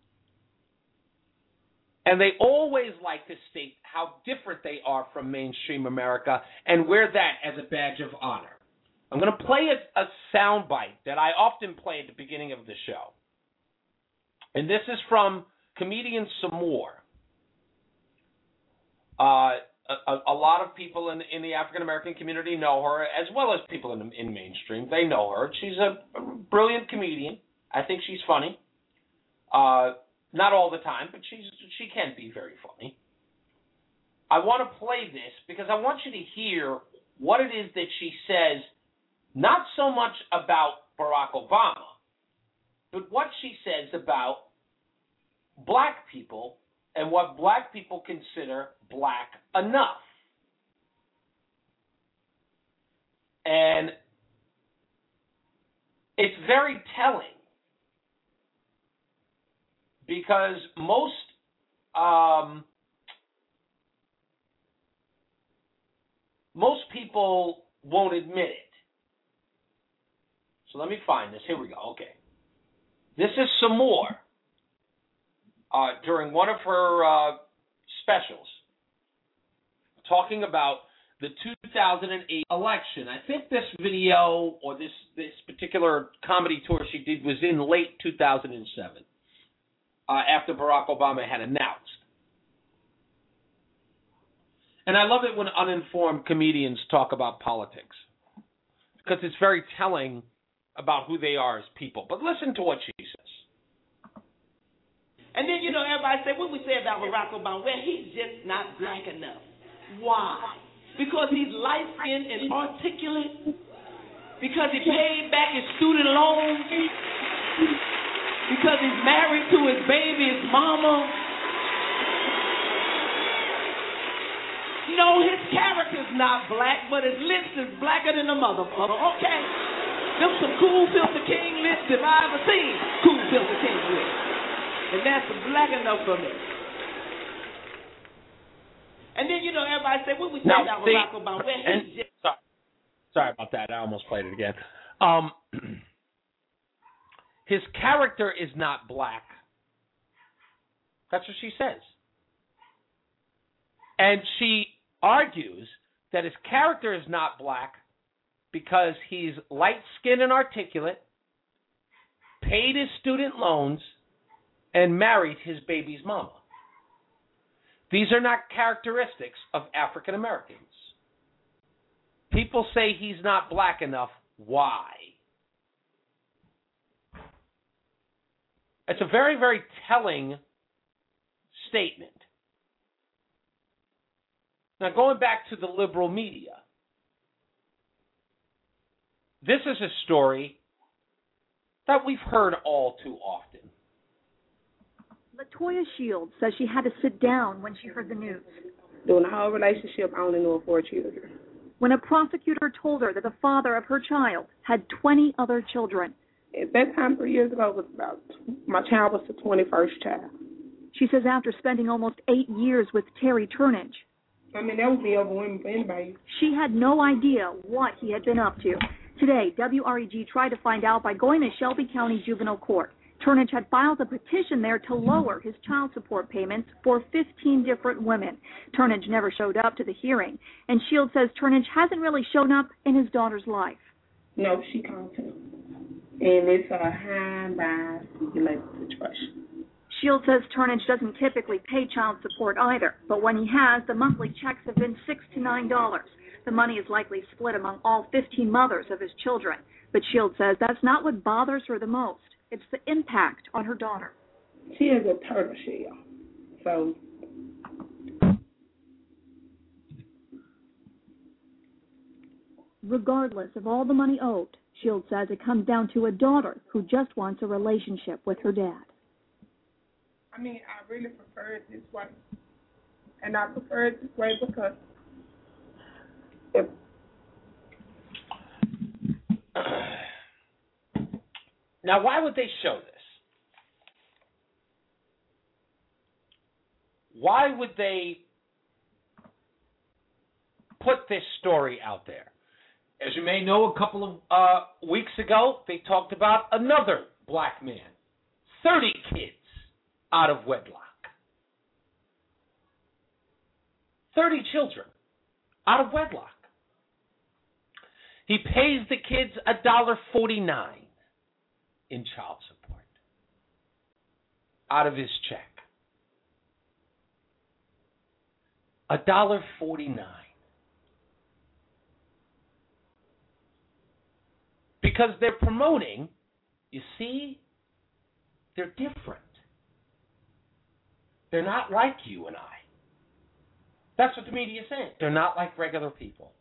And they always like to state how different they are from mainstream America and wear that as a badge of honor. I'm going to play a soundbite that I often play at the beginning of the show. And this is from comedian Samore. A lot of people in the African American community know her, as well as people in mainstream. They know her. She's a brilliant comedian. I think she's funny. Not all the time, but she can be very funny. I want to play this because I want you to hear what it is that she says, not so much about Barack Obama, but what she says about black people and what black people consider black enough. And it's very telling because most people won't admit it. So let me find this. Here we go. Okay. This is Samore during one of her specials talking about the 2008 election. I think this video or this particular comedy tour she did was in late 2007 after Barack Obama had announced. And I love it when uninformed comedians talk about politics because it's very telling about who they are as people. But listen to what she says.
And then, everybody say, what we say about Barack Obama? Well, he's just not black enough. Why? Because he's light-skinned and articulate? Because he paid back his student loans? Because he's married to his baby's mama? No, his character's not black, but his lips is blacker than a motherfucker, okay? Them some Cool Filter King lips if I ever seen Cool Filter King lips. And that's black enough for me. And then, everybody say, what we say about Barack Obama? Well, he's just...
Sorry about that. I almost played it again. His character is not black. That's what she says. And she argues that his character is not black because he's light-skinned and articulate, paid his student loans, and married his baby's mama. These are not characteristics of African Americans. People say he's not black enough. Why? It's a very, very telling statement. Now, going back to the liberal media, this is a story that we've heard all too often.
Latoya Shields says she had to sit down when she heard the news.
During the whole relationship, I only knew of 4 children.
When a prosecutor told her that the father of her child had 20 other children.
At that time, 3 years ago, my child was the 21st child.
She says after spending almost 8 years with Terry Turnage.
I mean, that would be overwhelming for anybody.
She had no idea what he had been up to. Today, WREG tried to find out by going to Shelby County Juvenile Court. Turnage had filed a petition there to lower his child support payments for 15 different women. Turnage never showed up to the hearing, and Shields says Turnage hasn't really shown up in his daughter's life.
No, she called him, and it's a high-rise regulated situation.
Shields says Turnage doesn't typically pay child support either, but when he has, the monthly checks have been $6 to $9. The money is likely split among all 15 mothers of his children, but Shields says that's not what bothers her the most. It's the impact on her daughter.
She is a turtle shell, so.
Regardless of all the money owed, Shields says it comes down to a daughter who just wants a relationship with her dad.
I mean, I really prefer it this way. And I prefer it this way because
Now, why would they show this? Why would they put this story out there? As you may know, a couple of weeks ago, they talked about another black man, 30 kids out of wedlock. 30 children out of wedlock. He pays the kids $1.49 in child support out of his check. $1.49. Because they're promoting, you see, they're different. They're not like you and I. That's what the media is saying. They're not like regular people.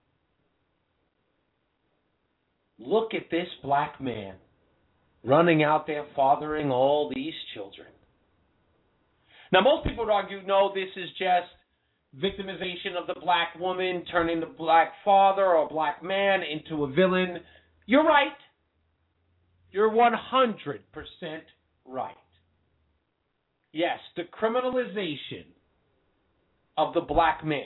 Look at this black man running out there fathering all these children. Now, most people would argue, no, this is just victimization of the black woman, turning the black father or black man into a villain. You're right. You're 100% right. Yes, the criminalization of the black man.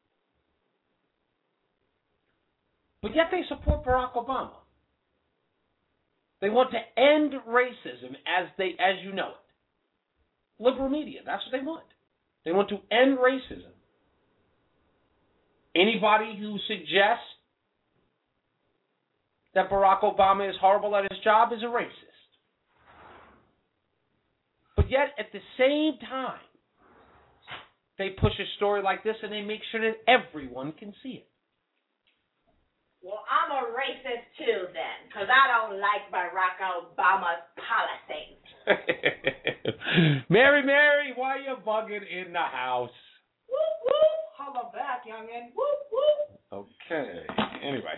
But yet they support Barack Obama. They want to end racism as you know it. Liberal media, that's what they want. They want to end racism. Anybody who suggests that Barack Obama is horrible at his job is a racist. But yet, at the same time, they push a story like this and they make sure that everyone can see it.
Well, I'm a racist too then, because I don't like Barack Obama's policies.
Mary, why you bugging in the house?
Whoop, whoop. Holla back, youngin'. Whoop, whoop.
Okay. Anyway.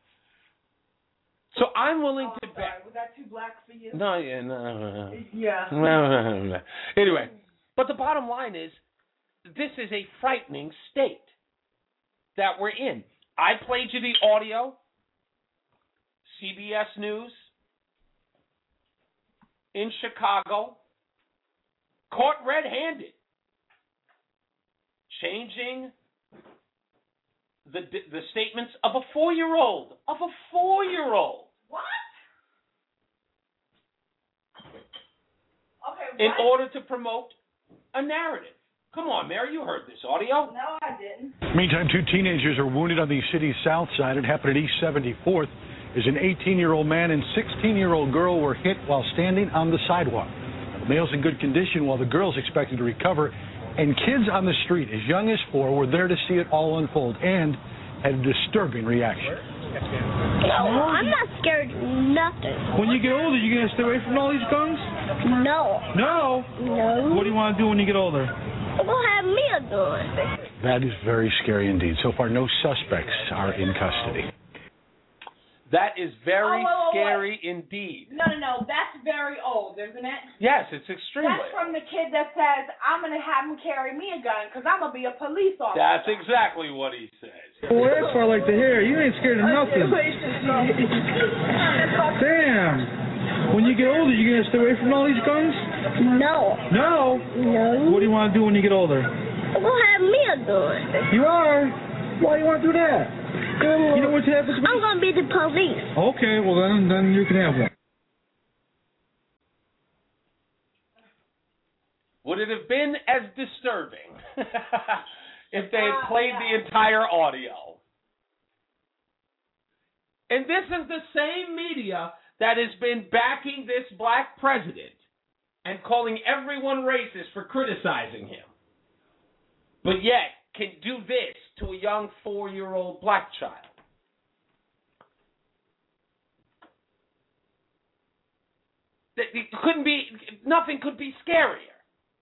So I'm willing to bet.
Was that too black for you?
No, no.
Yeah.
No. Anyway, but the bottom line is, this is a frightening state that we're in. I played you the audio. CBS News in Chicago caught red-handed, changing the statements of a 4-year-old. Of a 4-year-old.
What? Okay, what?
In order to promote a narrative. Come on, Mary, you heard this audio.
No, I didn't.
Meantime, 2 teenagers are wounded on the city's south side. It happened at East 74th as an 18-year-old man and 16-year-old girl were hit while standing on the sidewalk. The male's in good condition while the girl's expected to recover. And kids on the street as young as 4 were there to see it all unfold and had a disturbing reaction.
No, I'm not scared of nothing.
When you get older, you going to stay away from all these guns?
No.
No?
No.
What do you want to do when you get older?
I'm going to have me a gun.
That is very scary indeed. So far, no suspects are in custody.
That is very
wait.
scary indeed.
No. That's very old, isn't it?
Yes, it's extremely.
That's from the kid that says, I'm going to have him carry me a gun because I'm going to be a police officer.
That's exactly what he says.
Well, that's what I like to hear. You ain't scared of nothing. Damn. When you get older, you going to stay away from all these guns?
No.
No?
No.
What do you want to do when you get older?
I'm going to have me a gun.
You are? Why do you want to do that? You know what's happening?
I'm going to be the police.
Okay, well then you can have one.
Would it have been as disturbing if they had played the entire audio? And this is the same media that has been backing this black president and calling everyone racist for criticizing him, but yet can do this to a young 4-year-old black child. It couldn't be, nothing could be scarier.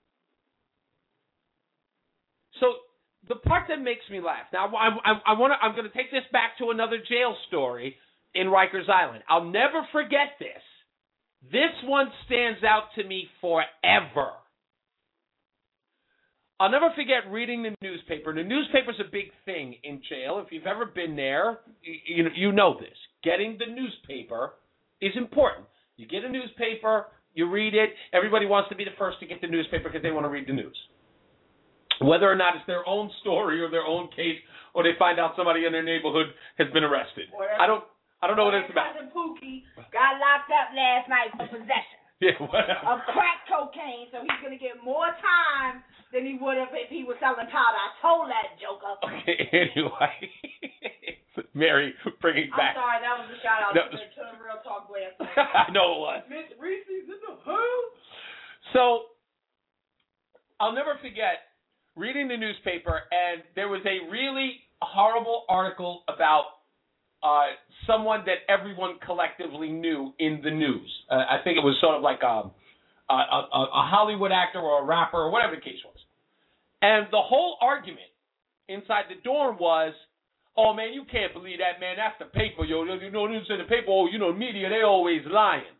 So the part that makes me laugh, now I'm going to take this back to another jail story in Rikers Island. I'll never forget this. This one stands out to me forever. I'll never forget reading the newspaper. The newspaper's a big thing in jail. If you've ever been there, you know this. Getting the newspaper is important. You get a newspaper, you read it. Everybody wants to be the first to get the newspaper because they want to read the news. Whether or not it's their own story or their own case, or they find out somebody in their neighborhood has been arrested. I don't know what it's about.
Cousin Pookie got locked up last night for possession of crack cocaine, so he's going to get more time than he would have if he was selling powder. I told that joker.
Okay, anyway. Mary, bringing back.
I'm sorry, that was a shout out to the Real Talk Glass.
I know it was.
Miss Reese's in the house.
So, I'll never forget reading the newspaper, and there was a really horrible article about someone that everyone collectively knew in the news. I think it was sort of like a Hollywood actor or a rapper or whatever the case was. And the whole argument inside the dorm was, oh, man, you can't believe that, man. That's the paper, yo. You know, news in the paper, oh, you know, media, they always lying.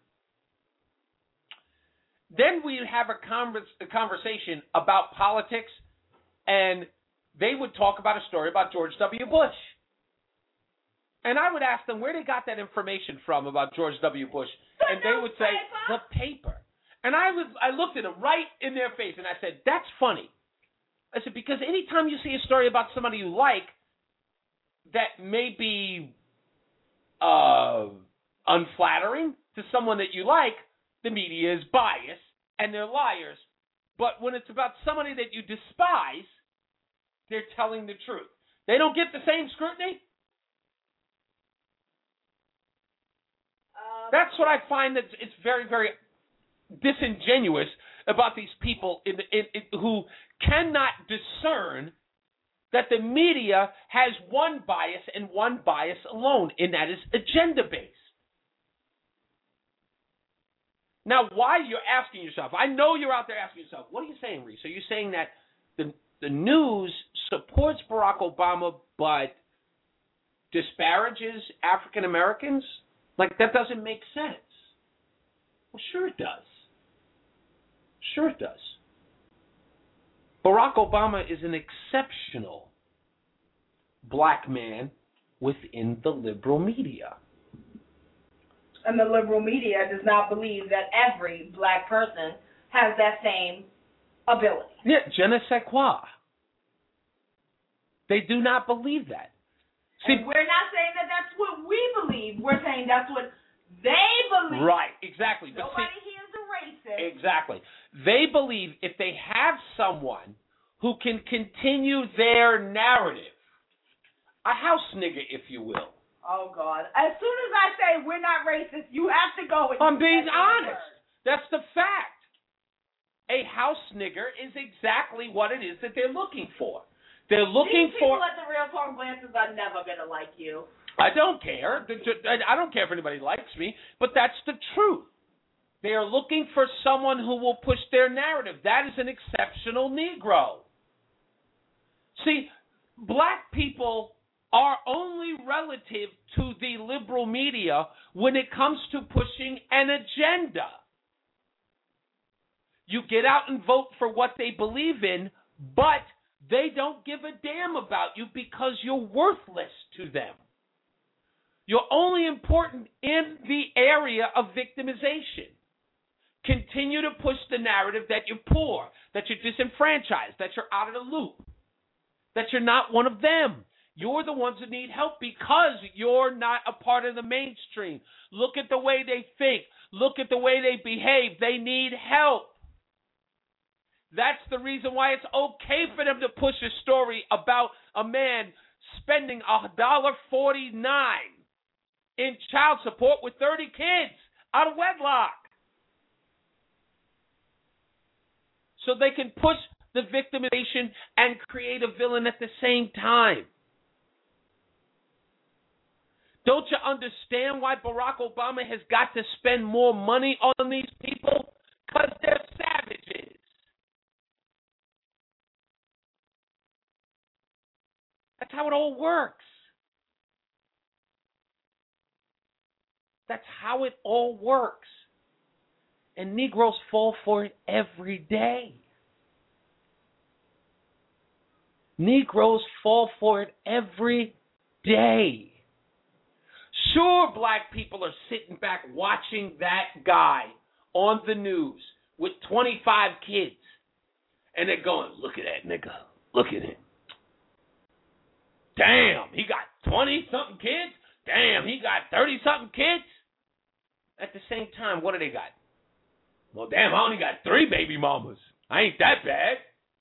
Then we'd have a conversation about politics, and they would talk about a story about George W. Bush. And I would ask them where they got that information from about George W. Bush. And they would say, the paper. And I looked at them right in their face, and I said, that's funny. I said, because anytime you see a story about somebody you like that may be unflattering to someone that you like, the media is biased, and they're liars. But when it's about somebody that you despise, they're telling the truth. They don't get the same scrutiny. That's what I find that it's very, very disingenuous about these people who cannot discern that the media has one bias and one bias alone, and that is agenda-based. Now, why you're asking yourself, I know you're out there asking yourself, what are you saying, Reese? Are you saying that the news supports Barack Obama but disparages African Americans? Like, that doesn't make sense. Well, sure it does. Sure it does. Barack Obama is an exceptional black man within the liberal media.
And the liberal media does not believe that every black person has that same ability.
Yeah, je ne sais quoi. They do not believe that. See,
and we're not saying that that's what we believe. We're saying that's what they believe.
Right, exactly. But
nobody here is a racist.
Exactly. They believe if they have someone who can continue their narrative, a house nigger, if you will.
Oh, God. As soon as I say we're not racist, you have to go with
I'm being honest. That's the fact. A house nigger is exactly what it is that they're looking for. They're looking
These
for...
people at the Real Talk Glances are never going to like you.
I don't care. I don't care if anybody likes me, but that's the truth. They are looking for someone who will push their narrative. That is an exceptional Negro. See, black people are only relative to the liberal media when it comes to pushing an agenda. You get out and vote for what they believe in, but they don't give a damn about you because you're worthless to them. You're only important in the area of victimization. Continue to push the narrative that you're poor, that you're disenfranchised, that you're out of the loop, that you're not one of them. You're the ones that need help because you're not a part of the mainstream. Look at the way they think. Look at the way they behave. They need help. That's the reason why it's okay for them to push a story about a man spending $1.49 in child support with 30 kids out of wedlock. So they can push the victimization and create a villain at the same time. Don't you understand why Barack Obama has got to spend more money on these people? Because they're savages. That's how it all works. That's how it all works. And Negroes fall for it every day. Negroes fall for it every day. Sure, black people are sitting back watching that guy on the news with 25 kids. And they're going, look at that nigga. Look at him. Damn, he got 20-something kids. Damn, he got 30-something kids. At the same time, what do they got? Well, damn, I only got 3 baby mamas. I ain't that bad.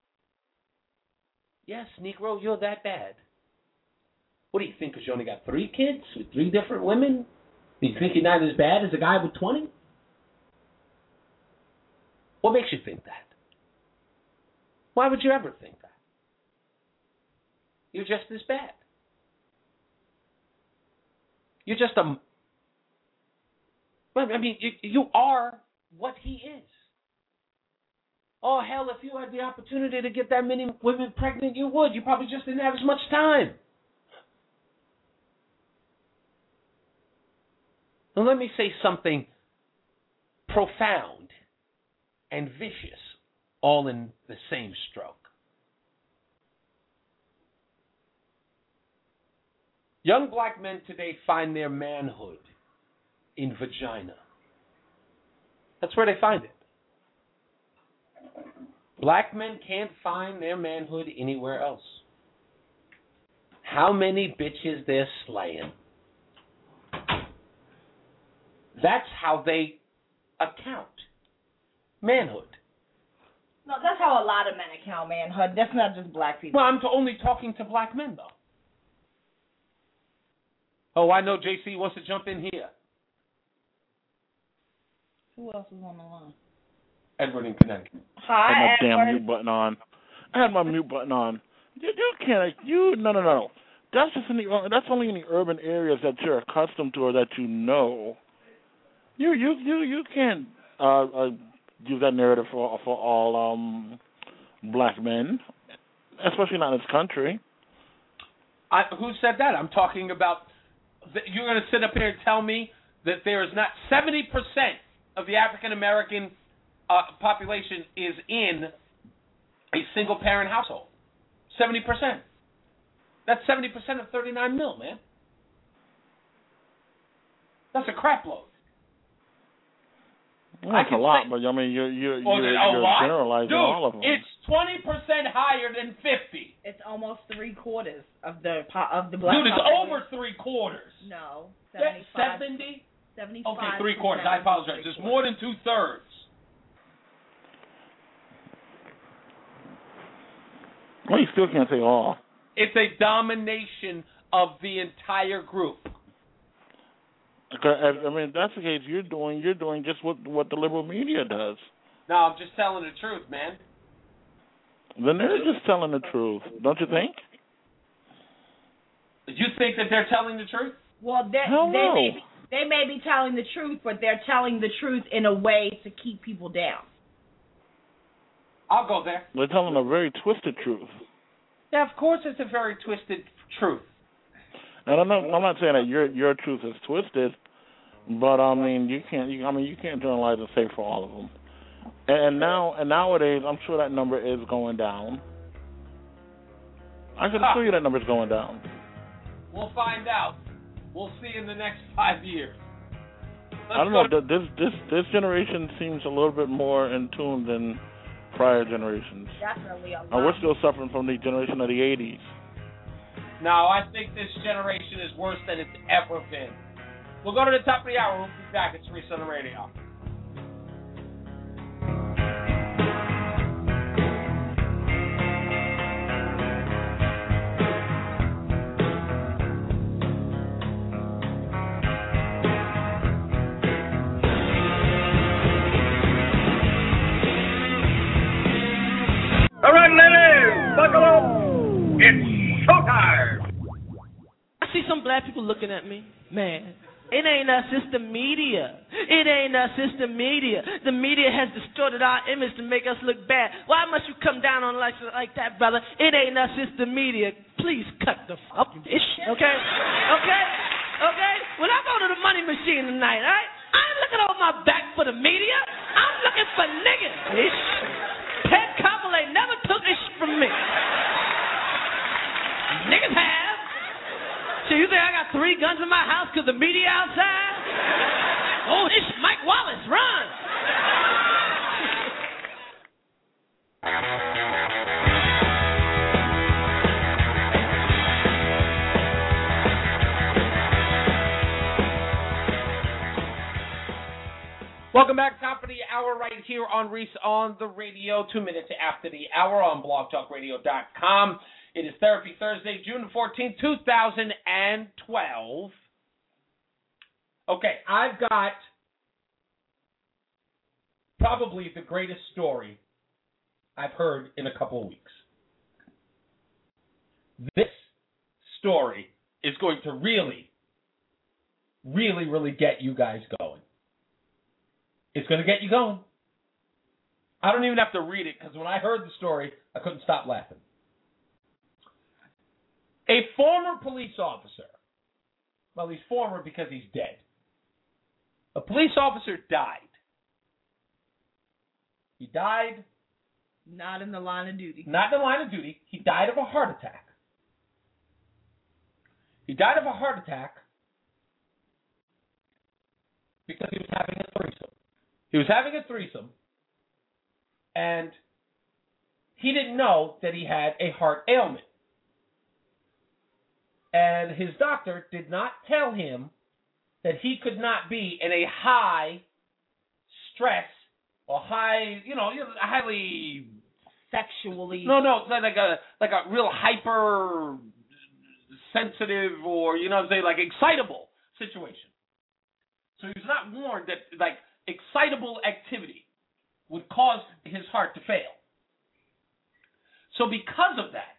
Yes, Negro, you're that bad. What do you think, because you only got 3 kids with 3 different women? Do you think you're not as bad as a guy with 20? What makes you think that? Why would you ever think that? You're just as bad. You're just you are what he is. Oh, hell, if you had the opportunity to get that many women pregnant, you would. You probably just didn't have as much time. Now, let me say something profound and vicious, all in the same stroke. Young black men today find their manhood in vagina. That's where they find it. Black men can't find their manhood anywhere else. How many bitches they're slaying. That's how they account manhood.
No, that's how a lot of men account manhood. That's not just black people.
Well, I'm only talking to black men, though. Oh, I know JC wants to jump in here.
Who else is on the line?
Edward in Connecticut.
Hi,
I had my
Edward.
damn mute button on. I had my mute button on. You can't. No. That's just that's only in the urban areas that you're accustomed to or that you know. You can't use that narrative for all black men, especially not in this country.
Who said that? I'm talking about. You're going to sit up here and tell me that there is not 70% of the African American population is in a single parent household. 70%. That's 70% of 39 mil, man. That's a crap load.
Well, that's a lot, but I mean, you're generalizing all of them.
It's 20% higher than 50.
It's almost 3/4 of the black.
Dude, it's over 3/4.
No,
75. 70.
75.
Okay, 3/4. I apologize. It's more than 2/3.
Well, you still can't say all.
It's a domination of the entire group.
Okay, I mean, if that's the case, you're doing just what the liberal media does.
No, I'm just telling the truth, man.
Then they're just telling the truth, don't you think?
You think that they're telling the truth?
Well, they may be telling the truth, but they're telling the truth in a way to keep people down.
I'll go there.
They're telling a very twisted truth.
Yeah, of course it's a very twisted truth.
And I'm not saying that your truth is twisted, but I mean you can't generalize and say for all of them. And nowadays, I'm sure that number is going down. I can assure you that number is going down.
We'll find out. We'll see in the next 5 years.
I don't know. This generation seems a little bit more in tune than prior generations.
Definitely a lot.
And we're still suffering from the generation of the 80s.
No, I think this generation is worse than it's ever been. We'll go to the top of the hour. We'll be back. It's Reese on the Radio.
All right, ladies, buckle up. It's showtime.
I see some black people looking at me. Man, it ain't us, it's the media. It ain't us, it's the media. The media has distorted our image to make us look bad. Why must you come down on like that, brother? It ain't us, it's the media. Please cut the fuck this shit, okay? Okay? When I go to the money machine tonight, all right, I ain't looking over my back for the media. I'm looking for niggas. This Ted Koppel ain't never took this shit from me. Niggas have. So you think I got 3 guns in my house because the media outside? Oh, this Mike Wallace, run!
Welcome back, top of the hour right here on Reese on the Radio. 2 minutes after the hour on blogtalkradio.com. It is Therapy Thursday, June 14th, 2012. Okay, I've got probably the greatest story I've heard in a couple of weeks. This story is going to really, really, really get you guys going. It's going to get you going. I don't even have to read it because when I heard the story, I couldn't stop laughing. A former police officer, well, he's former because he's dead. A police officer died. He died.
Not in the line of duty.
Not in the line of duty. He died of a heart attack. He died of a heart attack because he was having a threesome. He was having a threesome, and he didn't know that he had a heart ailment. And his doctor did not tell him that he could not be in a high stress or highly
sexually.
No, like a real hyper sensitive or like excitable situation. So he was not warned that like excitable activity would cause his heart to fail. So because of that,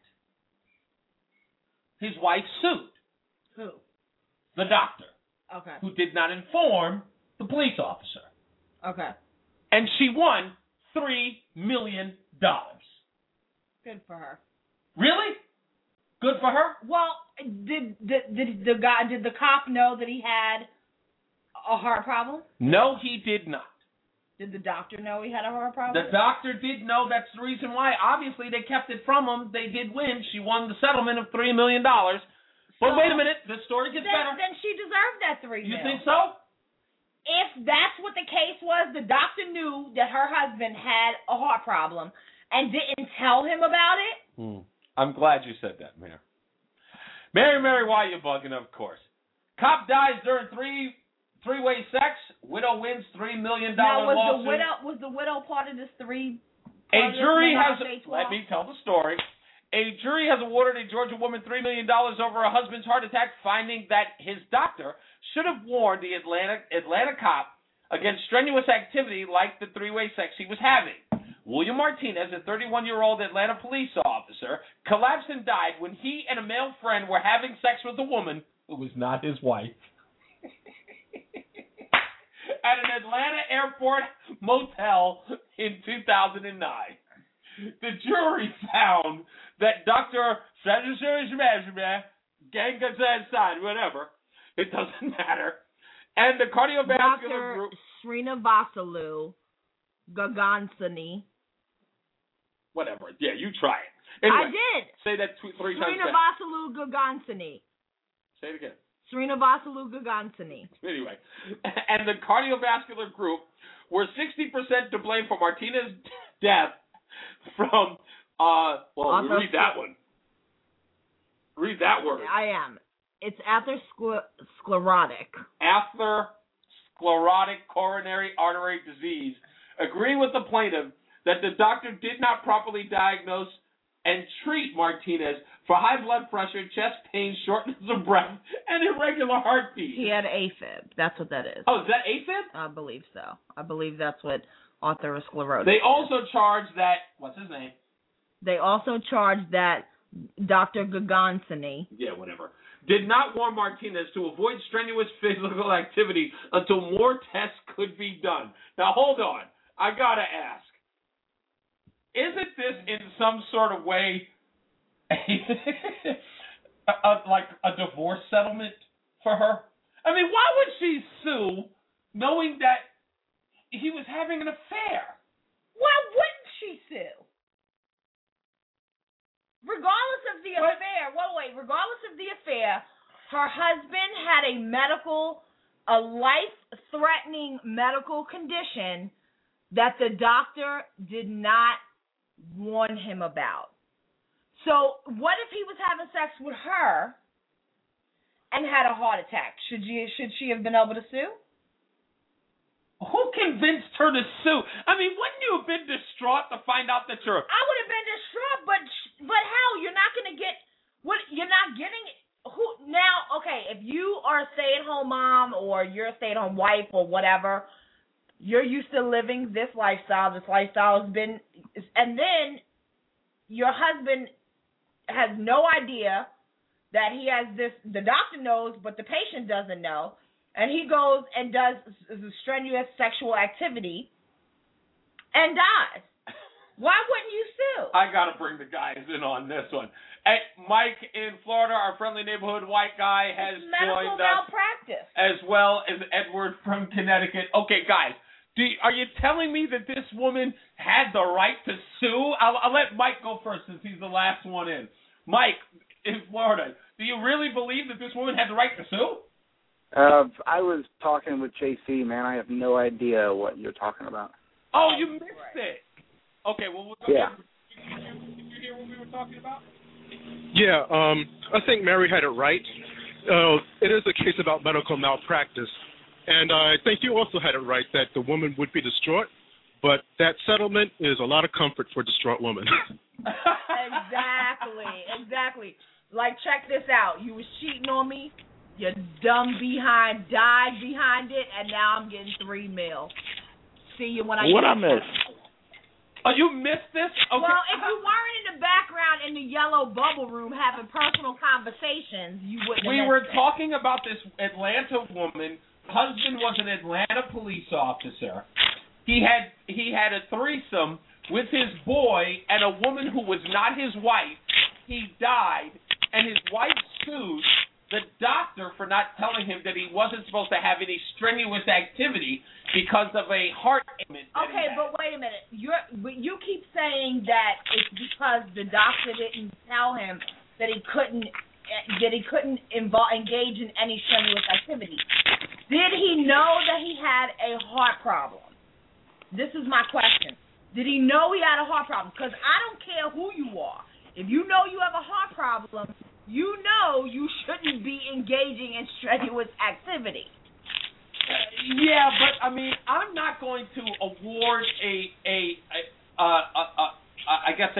his wife sued.
Who?
The doctor.
Okay.
Who did not inform the police officer.
Okay.
And she won $3 million.
Good for her.
Really? Good for her?
Well, did the cop know that he had a heart problem?
No, he did not.
Did the doctor know he had a heart problem?
The doctor did know. That's the reason why. Obviously, they kept it from him. They did win. She won the settlement of $3 million. But wait a minute. The story gets better.
Then she deserved that $3 million.
You think so?
If that's what the case was, the doctor knew that her husband had a heart problem and didn't tell him about it.
I'm glad you said that, Mary. Mary, why are you bugging? Of course. Cop dies during three-way sex. Widow wins $3 million lawsuit.
Was the widow part of this three?
Let me tell the story. A jury has awarded a Georgia woman $3 million over her husband's heart attack, finding that his doctor should have warned the Atlanta cop against strenuous activity like the three-way sex he was having. William Martinez, a 31-year-old Atlanta police officer, collapsed and died when he and a male friend were having sex with a woman who was not his wife. At an Atlanta airport motel in 2009. The jury found that Dr. whatever, it doesn't matter, and the cardiovascular
Dr.
group,
Srinivasalu Gagansini.
Whatever. Yeah, you try it. Anyway,
I did.
Say that 3 times.
Srinivasalu Gagansini.
Say it again.
Srinivasalu Gagansini.
Anyway, and the cardiovascular group were 60% to blame for Martinez's death from, read that one. Read that word.
I am. It's atherosclerotic.
Atherosclerotic coronary artery disease. Agreeing with the plaintiff that the doctor did not properly diagnose and treat Martinez for high blood pressure, chest pain, shortness of breath, and irregular heartbeat.
He had AFib. That's what that is.
Oh, is that AFib?
I believe so. I believe that's what atherosclerosis
They
is.
also charged that, what's his name?
They also charged that Dr. Gagansini.
Yeah, whatever. Did not warn Martinez to avoid strenuous physical activity until more tests could be done. Now, hold on. I got to ask. Isn't this in some sort of way like a divorce settlement for her? I mean, why would she sue knowing that he was having an affair?
Why wouldn't she sue? Regardless of the affair, regardless of the affair, her husband had a life-threatening medical condition that the doctor did not warn him about. So what if he was having sex with her and had a heart attack? Should she have been able to sue?
Who convinced her to sue? I mean, wouldn't you have been distraught to find out that you're...
I would have been distraught, but how? You're not going to get... What? You're not getting... Who now, okay, if you are a stay-at-home mom or you're a stay-at-home wife or whatever, you're used to living this lifestyle. This lifestyle has been... And then your husband has no idea that he has this... The doctor knows, but the patient doesn't know. And he goes and does strenuous sexual activity and dies. Why wouldn't you sue?
I got to bring the guys in on this one. Hey, Mike in Florida, our friendly neighborhood white guy, has joined us.
Medical malpractice.
As well as Edward from Connecticut. Okay, guys, are you telling me that this woman had the right to sue? I'll let Mike go first since he's the last one in. Mike in Florida, do you really believe that this woman had the right to sue?
I was talking with JC, man. I have no idea what you're talking about.
Oh, you missed it. Okay, well, we'll go ahead. Did you hear what we were talking about?
Yeah, I think Mary had it right. It is a case about medical malpractice. And I think you also had it right that the woman would be distraught, but that settlement is a lot of comfort for a distraught woman.
Exactly. Like, check this out. You was cheating on me. Your dumb behind died behind it, and now I'm getting $3 million. See you when I
What I missed?
Oh, you missed this? Okay.
Well, if you weren't in the background in the yellow bubble room having personal conversations, you wouldn't have
We were talking about this Atlanta woman. Husband was an Atlanta police officer. He had a threesome with his boy and a woman who was not his wife. He died, and his wife sued the doctor for not telling him that he wasn't supposed to have any strenuous activity because of a heart ailment.
Okay, but wait a minute. You keep saying that it's because the doctor didn't tell him that he couldn't engage in any strenuous activity. Did he know that he had a heart problem? This is my question. Did he know he had a heart problem? Because I don't care who you are. If you know you have a heart problem, you know you shouldn't be engaging in strenuous activity.
Yeah, but I mean, I'm not going to award I guess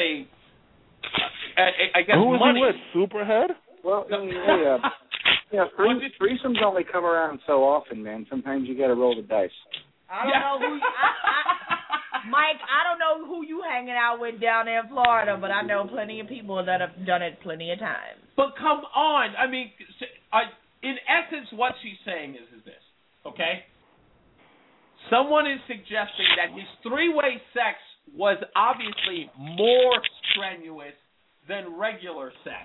Who was
money.
he with? Superhead?
Well, threesomes only come around so often, man. Sometimes you got to roll the dice.
I don't know who. Mike, I don't know who you hanging out with down there in Florida, but I know plenty of people that have done it plenty of times.
But come on, I mean, in essence, what she's saying is this, okay? Someone is suggesting that his three-way sex was obviously more strenuous than regular sex.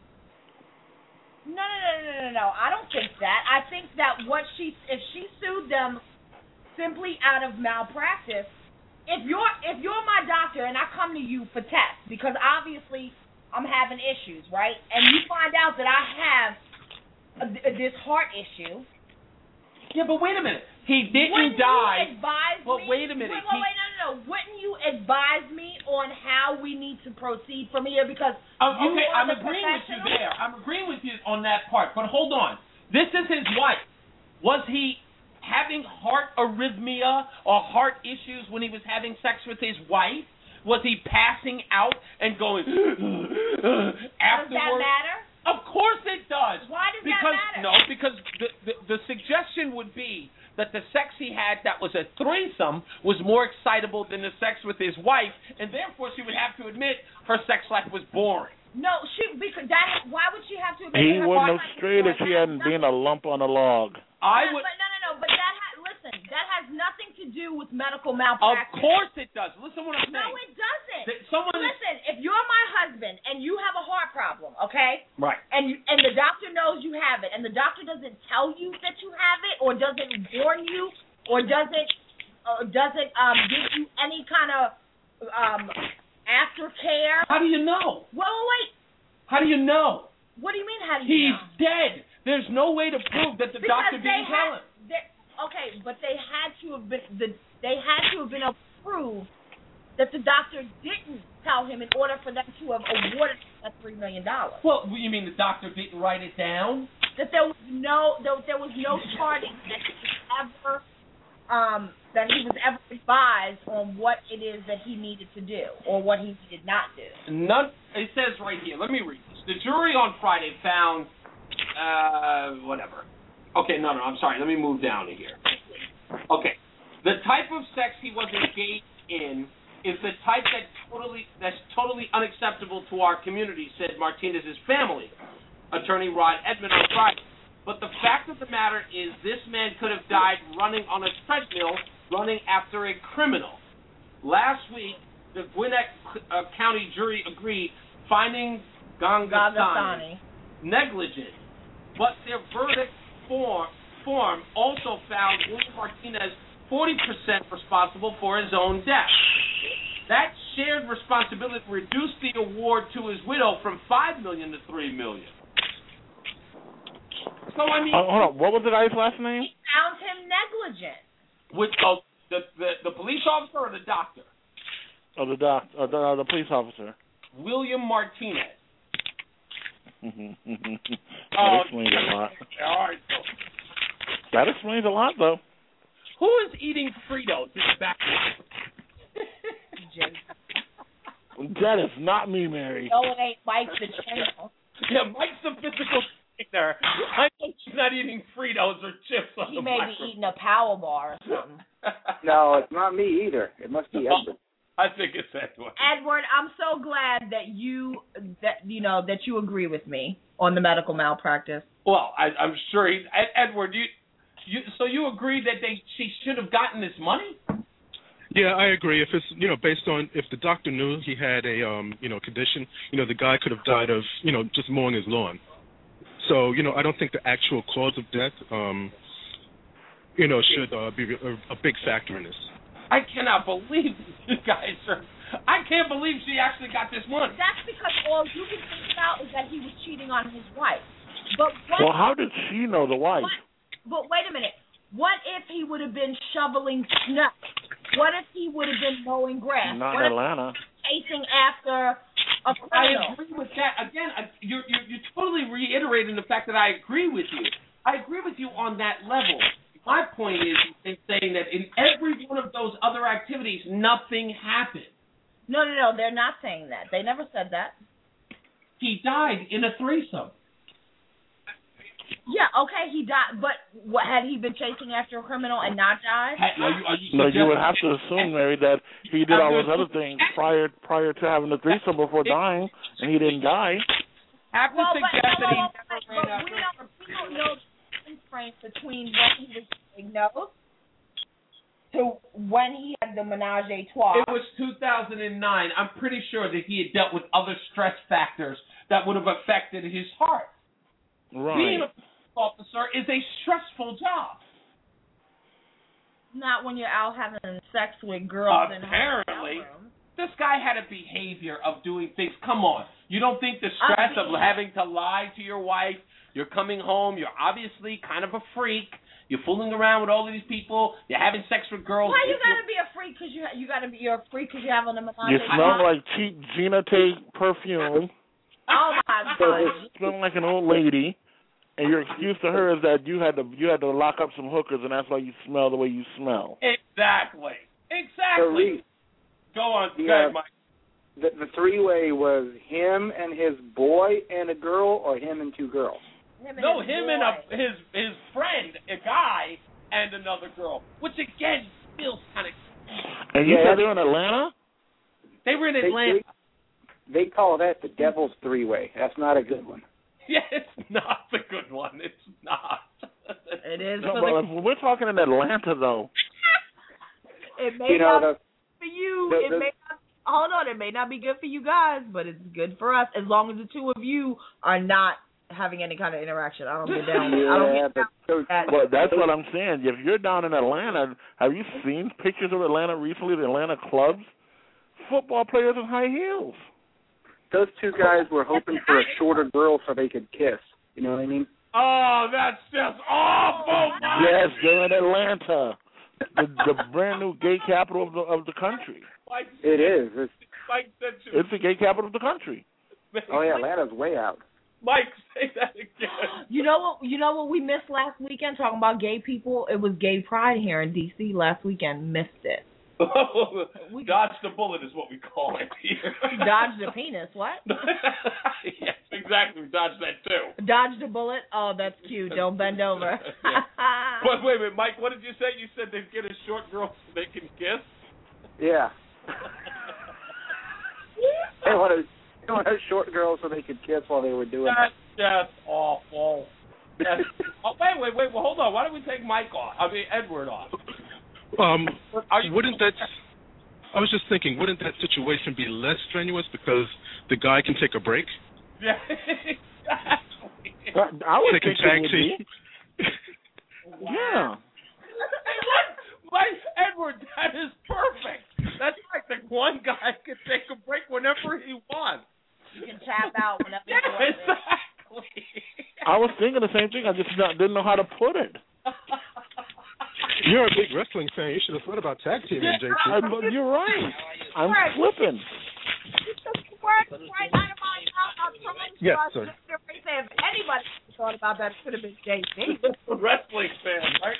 No. I don't think that. I think that if she sued them simply out of malpractice, if you're my doctor and I come to you for tests because obviously I'm having issues, right? And you find out that I have this heart issue.
Yeah, but wait a minute. He didn't die. Wait a minute.
No. Wouldn't you advise me on how we need to proceed from here? Because
okay, I'm agreeing with you there. I'm agreeing with you on that part. But hold on. This is his wife. Was he having heart arrhythmia or heart issues when he was having sex with his wife? Was he passing out and going afterwards?
Does that matter?
Of course it does.
Why does that matter?
No, because the suggestion would be that the sex he had that was a threesome was more excitable than the sex with his wife, and therefore she would have to admit her sex life was boring.
No, why would she have to admit
He
her
wouldn't
sex
have strayed if she hadn't been a lump on a log.
But that has nothing to do with medical malpractice.
Of course it does. Listen to what I'm saying.
No, it doesn't.
Listen,
if you're my husband and you have a heart problem, okay?
Right.
And the doctor knows you have it, and the doctor doesn't tell you that you have it, or doesn't warn you, or doesn't give you any kind of aftercare.
How do you know?
Well, wait.
How do you know?
What do you mean? How do you know?
He's dead. There's no way to prove that the doctor didn't tell him.
Okay, but they had to have been able to prove that the doctor didn't tell him in order for them to have awarded that $3 million.
Well, you mean the doctor didn't write it down?
That there was no charting that he was ever advised on what it is that he needed to do or what he did not do.
None. It says right here. Let me read this. The jury on Friday found whatever. Okay, no, I'm sorry. Let me move down to here. Okay. The type of sex he was engaged in is the type that's totally unacceptable to our community, said Martinez's family, attorney Rod Edmond on Friday. But the fact of the matter is this man could have died running on a treadmill, running after a criminal. Last week, the Gwinnett County jury agreed, finding Gangastani negligent, but their verdict form also found William Martinez 40% responsible for his own death. That shared responsibility reduced the award to his widow from $5 million to $3 million. So I mean,
hold on. What was the guy's last name?
He found him negligent.
With the police officer or the doctor?
Oh, the police officer.
William Martinez.
That explains a lot.
All right.
That explains a lot, though.
Who is eating Fritos in the back?
That is not me, Mary.
No, it ain't Mike the trainer.
Yeah, Mike's the physical trainer. I know she's not eating Fritos or chips on
He may be eating a Power Bar or something.
No, it's not me either. It must be Edward.
I think it's Edward.
Edward, I'm so glad that you agree with me on the medical malpractice.
Well, I'm sure Edward, so you agree that she should have gotten this money?
Yeah, I agree. If it's based on if the doctor knew he had a condition, the guy could have died of just mowing his lawn. So I don't think the actual cause of death should be a big factor in this.
I cannot believe you guys are. I can't believe she actually got this money.
That's because all you can think about is that he was cheating on his wife. But
how did she know the wife?
But wait a minute. What if he would have been shoveling snow? What if he would have been mowing grass?
Not in Atlanta.
Chasing after a criminal?
I agree with that. Again, you're totally reiterating the fact that I agree with you. I agree with you on that level. My point is in saying that in every one of those other activities, nothing happened.
No, they're not saying that. They never said that.
He died in a threesome.
Yeah, okay, he died, but had he been chasing after a criminal and not died?
No, you would have to assume, Mary, that he did all those other things prior to having the threesome before dying, and he didn't die.
Have to suggest that he never ran
after. We don't know the difference between when he was diagnosed to when he had the menage a trois.
It was 2009. I'm pretty sure that he had dealt with other stress factors that would have affected his heart.
Right.
Being a police officer is a stressful job.
Not when you're out having sex with girls in
apparently. This guy had a behavior of doing things. Come on. You don't think the stress of having to lie to your wife, you're coming home, you're obviously kind of a freak, you're fooling around with all of these people, you're having sex with girls.
Why you gotta be a freak? Because you're a freak because you have on a menage.
You smell like cheap Gina Tay perfume.
Oh my God.
You smell like an old lady. And your excuse to her is that you had to lock up some hookers, and that's why you smell the way you smell.
Exactly. Go on, go ahead, Mike.
The three-way was him and his boy and a girl, or him and two girls?
Him and his friend, a guy, and another girl, which again feels kind of.
And you said they were in Atlanta?
They were in Atlanta.
They call that the devil's three-way. That's not a good one.
Yeah, it's not the good one. It's not.
It is.
No, but we're talking in Atlanta, though.
It may not be for you. Hold on. It may not be good for you guys, but it's good for us as long as the two of you are not having any kind of interaction. I don't get down.
Well, that's what I'm saying. If you're down in Atlanta, have you seen pictures of Atlanta recently? The Atlanta clubs, football players in high heels.
Those two guys were hoping for a shorter girl so they could kiss. You know what I mean?
Oh, that's just awful.
Yes, they're in Atlanta, the brand new gay capital of the country.
It is.
It's the gay capital of the country.
Oh yeah, Atlanta's way out.
Mike, say that again.
You know what we missed last weekend talking about gay people? It was Gay Pride here in D.C. last weekend. Missed it.
Dodge the bullet is what we call it here.
Dodge the penis, what?
Yes, exactly. Dodge that too.
Dodge the bullet? Oh, that's cute. Don't bend over.
But wait a minute, Mike, what did you say? You said they'd get a short girl so they can kiss?
Yeah. They want a short girl so they could kiss while they were doing it.
That's awful. Oh, wait. Well, hold on. Why don't we take Mike off? Edward off.
Wouldn't that? I was just thinking, wouldn't that situation be less strenuous because the guy can take a break?
Yeah, exactly.
I was
take a taxi.
Yeah.
Mike, Edward, that is perfect. That's right. The one guy can take a break whenever he wants.
You can tap out whenever you want.
Exactly.
I was thinking the same thing. I just didn't know how to put it.
You're a big wrestling fan. You should have thought about tag teaming, JT.
You're right. I'm flipping.
Yes, sir.
If anybody thought about that, it could have been JT.
A wrestling fan, right?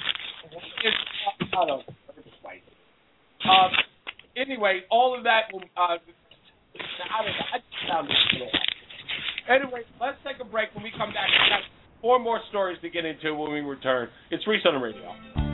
Anyway, all of that will. I just found this little. Anyway, let's take a break. When we come back, we got 4 more stories to get into when we return. It's Reese on the Radio.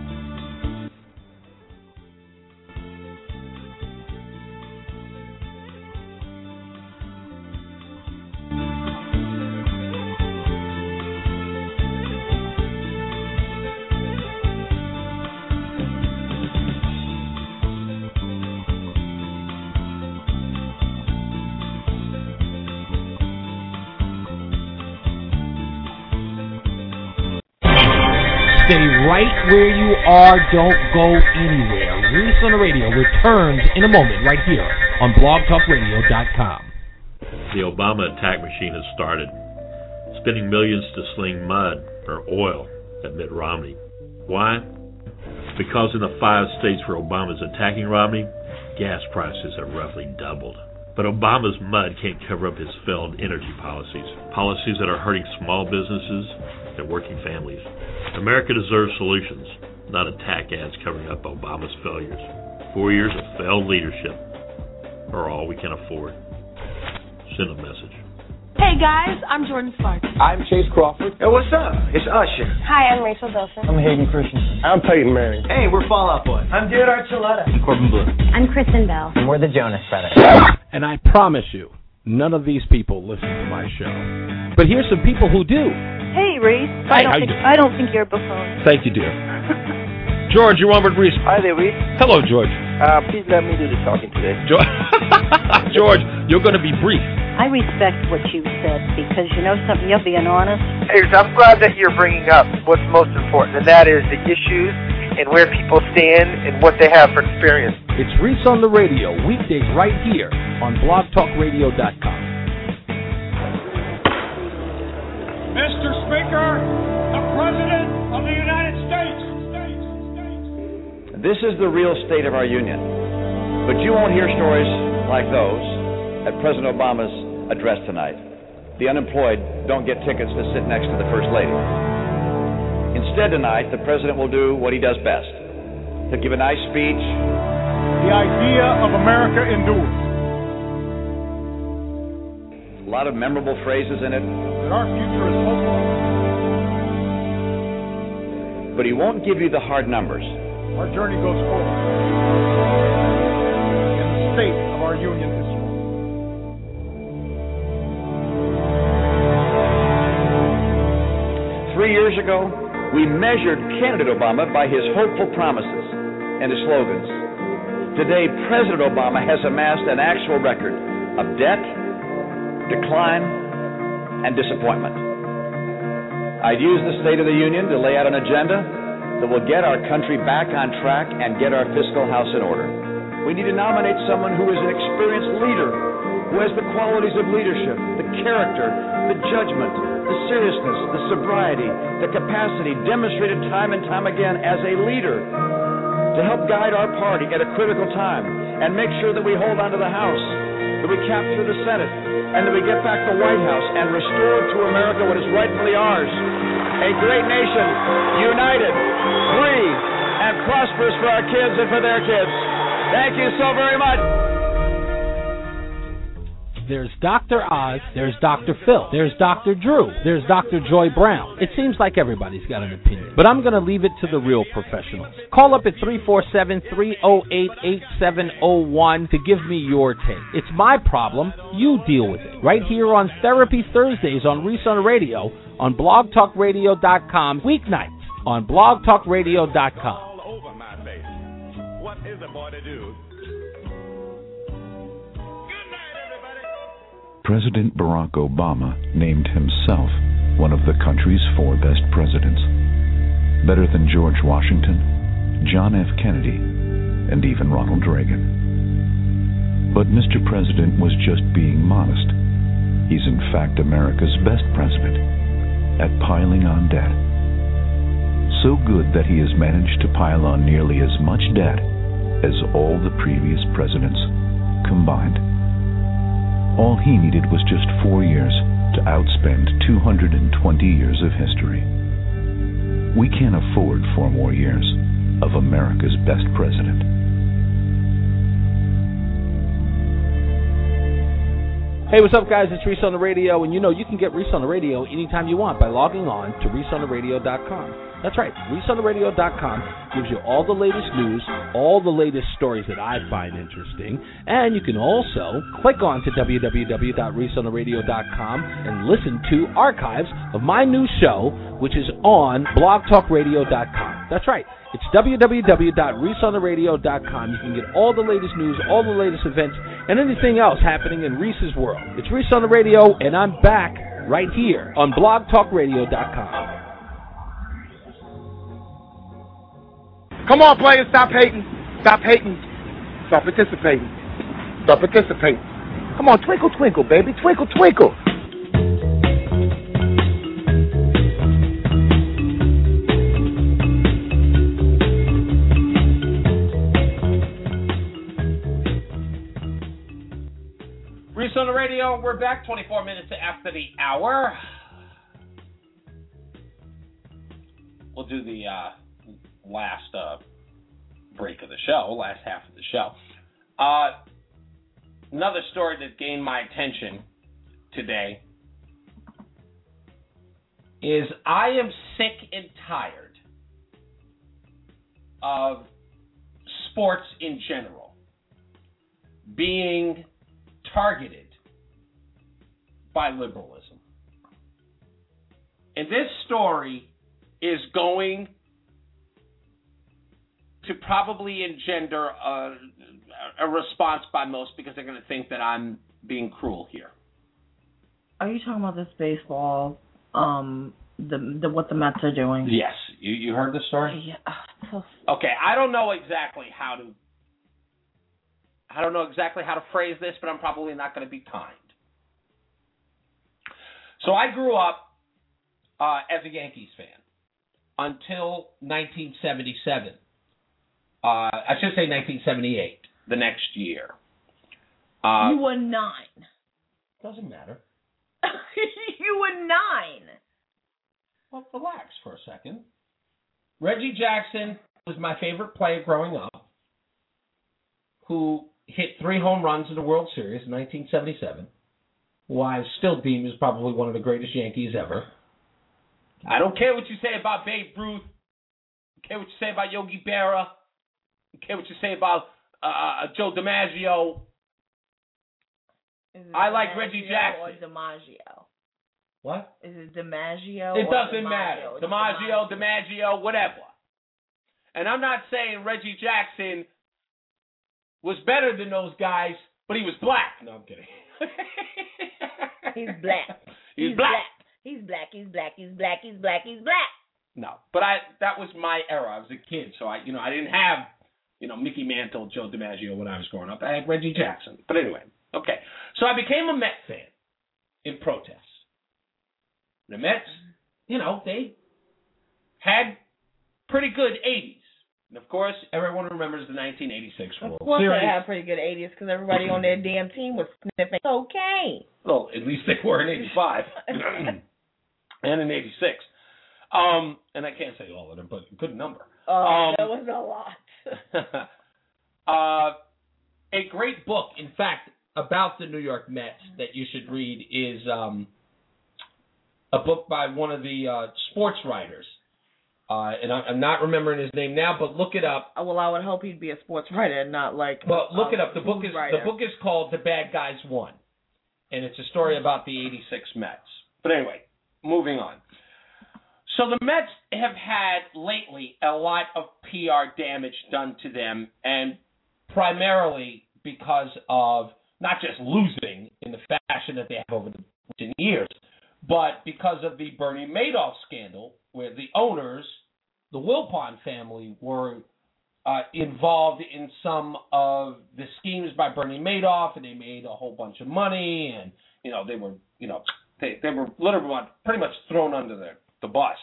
Stay right where you are. Don't go anywhere. Reese on the Radio returns in a moment right here on blogtalkradio.com.
The Obama attack machine has started, spending millions to sling mud or oil at Mitt Romney. Why? Because in the 5 states where Obama's attacking Romney, gas prices have roughly doubled. But Obama's mud can't cover up his failed energy policies that are hurting small businesses and working families. America deserves solutions, not attack ads covering up Obama's failures. 4 years of failed leadership are all we can afford. Send a message.
Hey guys, I'm Jordan Sparks.
I'm Chase Crawford. Hey, what's up? It's Usher.
Hi, I'm Rachel Bilson.
I'm Hayden Christensen. I'm Peyton Manning. Hey, we're Fall Out Boy. I'm Jared Archuleta.
I'm Corbin Bleu.
I'm Kristen Bell.
And we're the Jonas Brothers.
And I promise you, none of these people listen to my show. But here's some people who do.
Hey, Reese. I don't think you're a buffoon.
Thank you, dear. George, you're on with Reese.
Hi there, Reese.
Hello, George.
Please let me do the talking today.
George, you're going to be brief.
I respect what you said because you know something, you're being honest.
Hey, I'm glad that you're bringing up what's most important, and that is the issues and where people stand and what they have for experience.
It's Reese on the Radio, weekdays right here on blogtalkradio.com.
Mr. Speaker, the President of the United States.
This is the real state of our union. But you won't hear stories like those at President Obama's address tonight. The unemployed don't get tickets to sit next to the First Lady. Instead tonight, the President will do what he does best. He'll give a nice speech.
The idea of America endures.
A lot of memorable phrases in it.
That our future is hopeful.
But he won't give you the hard numbers.
Our journey goes forward. And the state of our union is strong.
3 years ago, we measured candidate Obama by his hopeful promises and his slogans. Today, President Obama has amassed an actual record of debt, decline, and disappointment. I'd use the State of the Union to lay out an agenda that will get our country back on track and get our fiscal house in order. We need to nominate someone who is an experienced leader, who has the qualities of leadership, the character, the judgment, the seriousness, the sobriety, the capacity demonstrated time and time again as a leader to help guide our party at a critical time and make sure that we hold on to the House, that we capture the Senate, and that we get back the White House and restore to America what is rightfully ours. A great nation, united, free, and prosperous for our kids and for their kids. Thank you so very much.
There's Dr. Oz, there's Dr. Phil, there's Dr. Drew, there's Dr. Joy Brown. It seems like everybody's got an opinion, but I'm going to leave it to the real professionals. Call up at 347-308-8701 to give me your take. It's my problem, you deal with it. Right here on Therapy Thursdays on Reese on the Radio, on blogtalkradio.com, weeknights on blogtalkradio.com.
All over my face. What is a boy to do?
President Barack Obama named himself one of the country's 4 best presidents. Better than George Washington, John F. Kennedy, and even Ronald Reagan. But Mr. President was just being modest. He's in fact America's best president at piling on debt. So good that he has managed to pile on nearly as much debt as all the previous presidents combined. All he needed was just 4 years to outspend 220 years of history. We can't afford 4 more years of America's best president.
Hey, what's up, guys? It's Reese on the Radio, and you know you can get Reese on the Radio anytime you want by logging on to ReeseOnTheRadio.com. That's right, ReeseOnTheRadio.com gives you all the latest news, all the latest stories that I find interesting, and you can also click on to www.ReeseOnTheRadio.com and listen to archives of my new show, which is on BlogTalkRadio.com. That's right, it's www.ReeseOnTheRadio.com. You can get all the latest news, all the latest events, and anything else happening in Reese's world. It's Reese on the Radio, and I'm back right here on BlogTalkRadio.com.
Come on, players, stop hating. Stop hating. Start participating. Start participating. Come on, twinkle, twinkle, baby. Twinkle, twinkle.
Reese on the Radio, we're back 24 minutes after the hour. We'll do the last break of the show, last half of the show. Another story that gained my attention today is I am sick and tired of sports in general being targeted by liberalism. And this story is going to probably engender a response by most because they're going to think that I'm being cruel here.
Are you talking about this baseball, what the Mets are doing?
Yes. You heard the story?
Yeah.
Okay, I don't know exactly how to phrase this, but I'm probably not going to be kind. So I grew up as a Yankees fan until 1977. I should say 1978, the next year.
You were 9.
Doesn't matter.
You were 9.
Well, relax for a second. Reggie Jackson was my favorite player growing up, who hit 3 home runs in the World Series in 1977, who I still deem is probably one of the greatest Yankees ever. I don't care what you say about Babe Ruth. I don't care what you say about Yogi Berra. I don't care what you say about Joe DiMaggio. I like Reggie Jackson.
Or DiMaggio?
What?
Is it DiMaggio?
It doesn't matter. DiMaggio, whatever. And I'm not saying Reggie Jackson was better than those guys, but he was black. No, I'm kidding.
He's black.
He's black.
He's black. He's black. He's black. He's black. He's black.
No, but that was my era. I was a kid, so I didn't have, Mickey Mantle, Joe DiMaggio when I was growing up. I had Reggie Jackson. But anyway, okay. So I became a Met fan in protest. The Mets, they had pretty good 80s. And, of course, everyone remembers the 1986 World Series.
Of course they had pretty good 80s because everybody on their damn team was sniffing cocaine.
Well, at least they were in 85 and in 86. And I can't say all of them, but a good number.
That was a lot.
A great book, in fact, about the New York Mets that you should read is a book by one of the sports writers. And I'm not remembering his name now, but look it up.
Well, I would hope he'd be a sports writer and not like.
Well, look it up. The book is called The Bad Guys Won, and it's a story about the '86 Mets. But anyway, moving on. So the Mets have had lately a lot of PR damage done to them, and primarily because of not just losing in the fashion that they have over the recent years, but because of the Bernie Madoff scandal, where the owners, the Wilpon family, were involved in some of the schemes by Bernie Madoff, and they made a whole bunch of money, and they were literally pretty much thrown under the bus.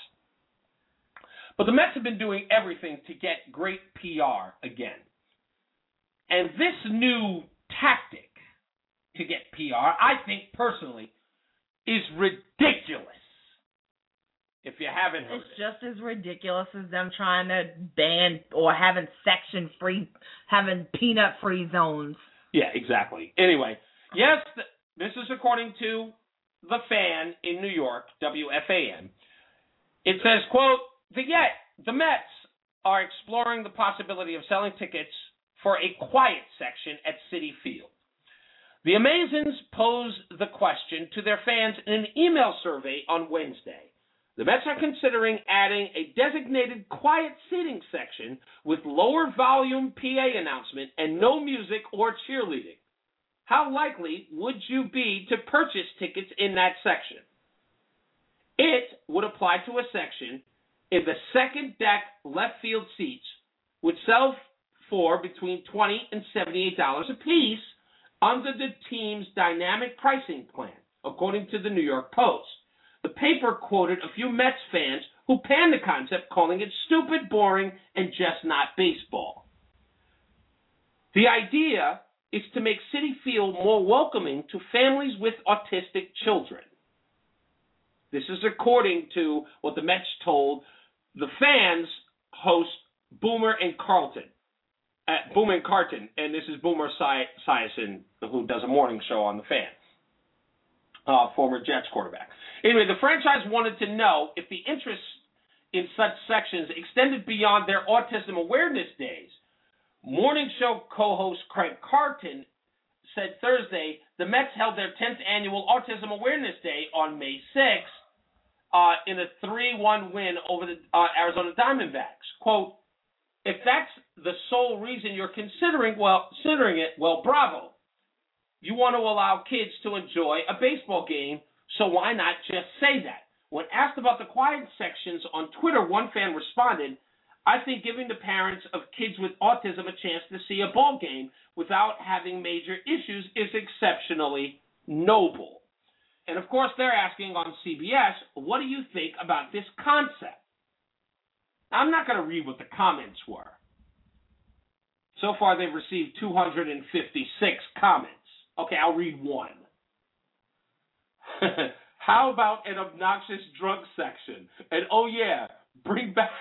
But the Mets have been doing everything to get great PR again, and this new tactic to get PR, I think personally, is ridiculous. If you haven't heard
it's just as ridiculous as them trying to ban or having having peanut-free zones.
Yeah, exactly. Anyway, yes, this is according to The Fan in New York, WFAN. It says, quote, the Mets are exploring the possibility of selling tickets for a quiet section at Citi Field. The Amazons posed the question to their fans in an email survey on Wednesday. The Mets are considering adding a designated quiet seating section with lower volume PA announcement and no music or cheerleading. How likely would you be to purchase tickets in that section? It would apply to a section in the second deck left field seats, which sell for between $20 and $78 apiece under the team's dynamic pricing plan, according to the New York Post. The paper quoted a few Mets fans who panned the concept, calling it stupid, boring, and just not baseball. The idea is to make Citi Field more welcoming to families with autistic children. This is according to what the Mets told the Fans host Boomer and Carton, and this is Boomer Esiason, who does a morning show on the Fan, former Jets quarterback. Anyway, the franchise wanted to know if the interest in such sections extended beyond their autism awareness days. Morning show co-host Craig Carton said Thursday the Mets held their 10th annual Autism Awareness Day on May 6th in a 3-1 win over the Arizona Diamondbacks. Quote, if that's the sole reason you're considering it, well, bravo. You want to allow kids to enjoy a baseball game, so why not just say that? When asked about the quiet sections on Twitter, one fan responded, I think giving the parents of kids with autism a chance to see a ball game without having major issues is exceptionally noble. And, of course, they're asking on CBS, what do you think about this concept? Now, I'm not going to read what the comments were. So far, they've received 256 comments. Okay, I'll read one. How about an obnoxious drug section? And, oh, yeah, bring back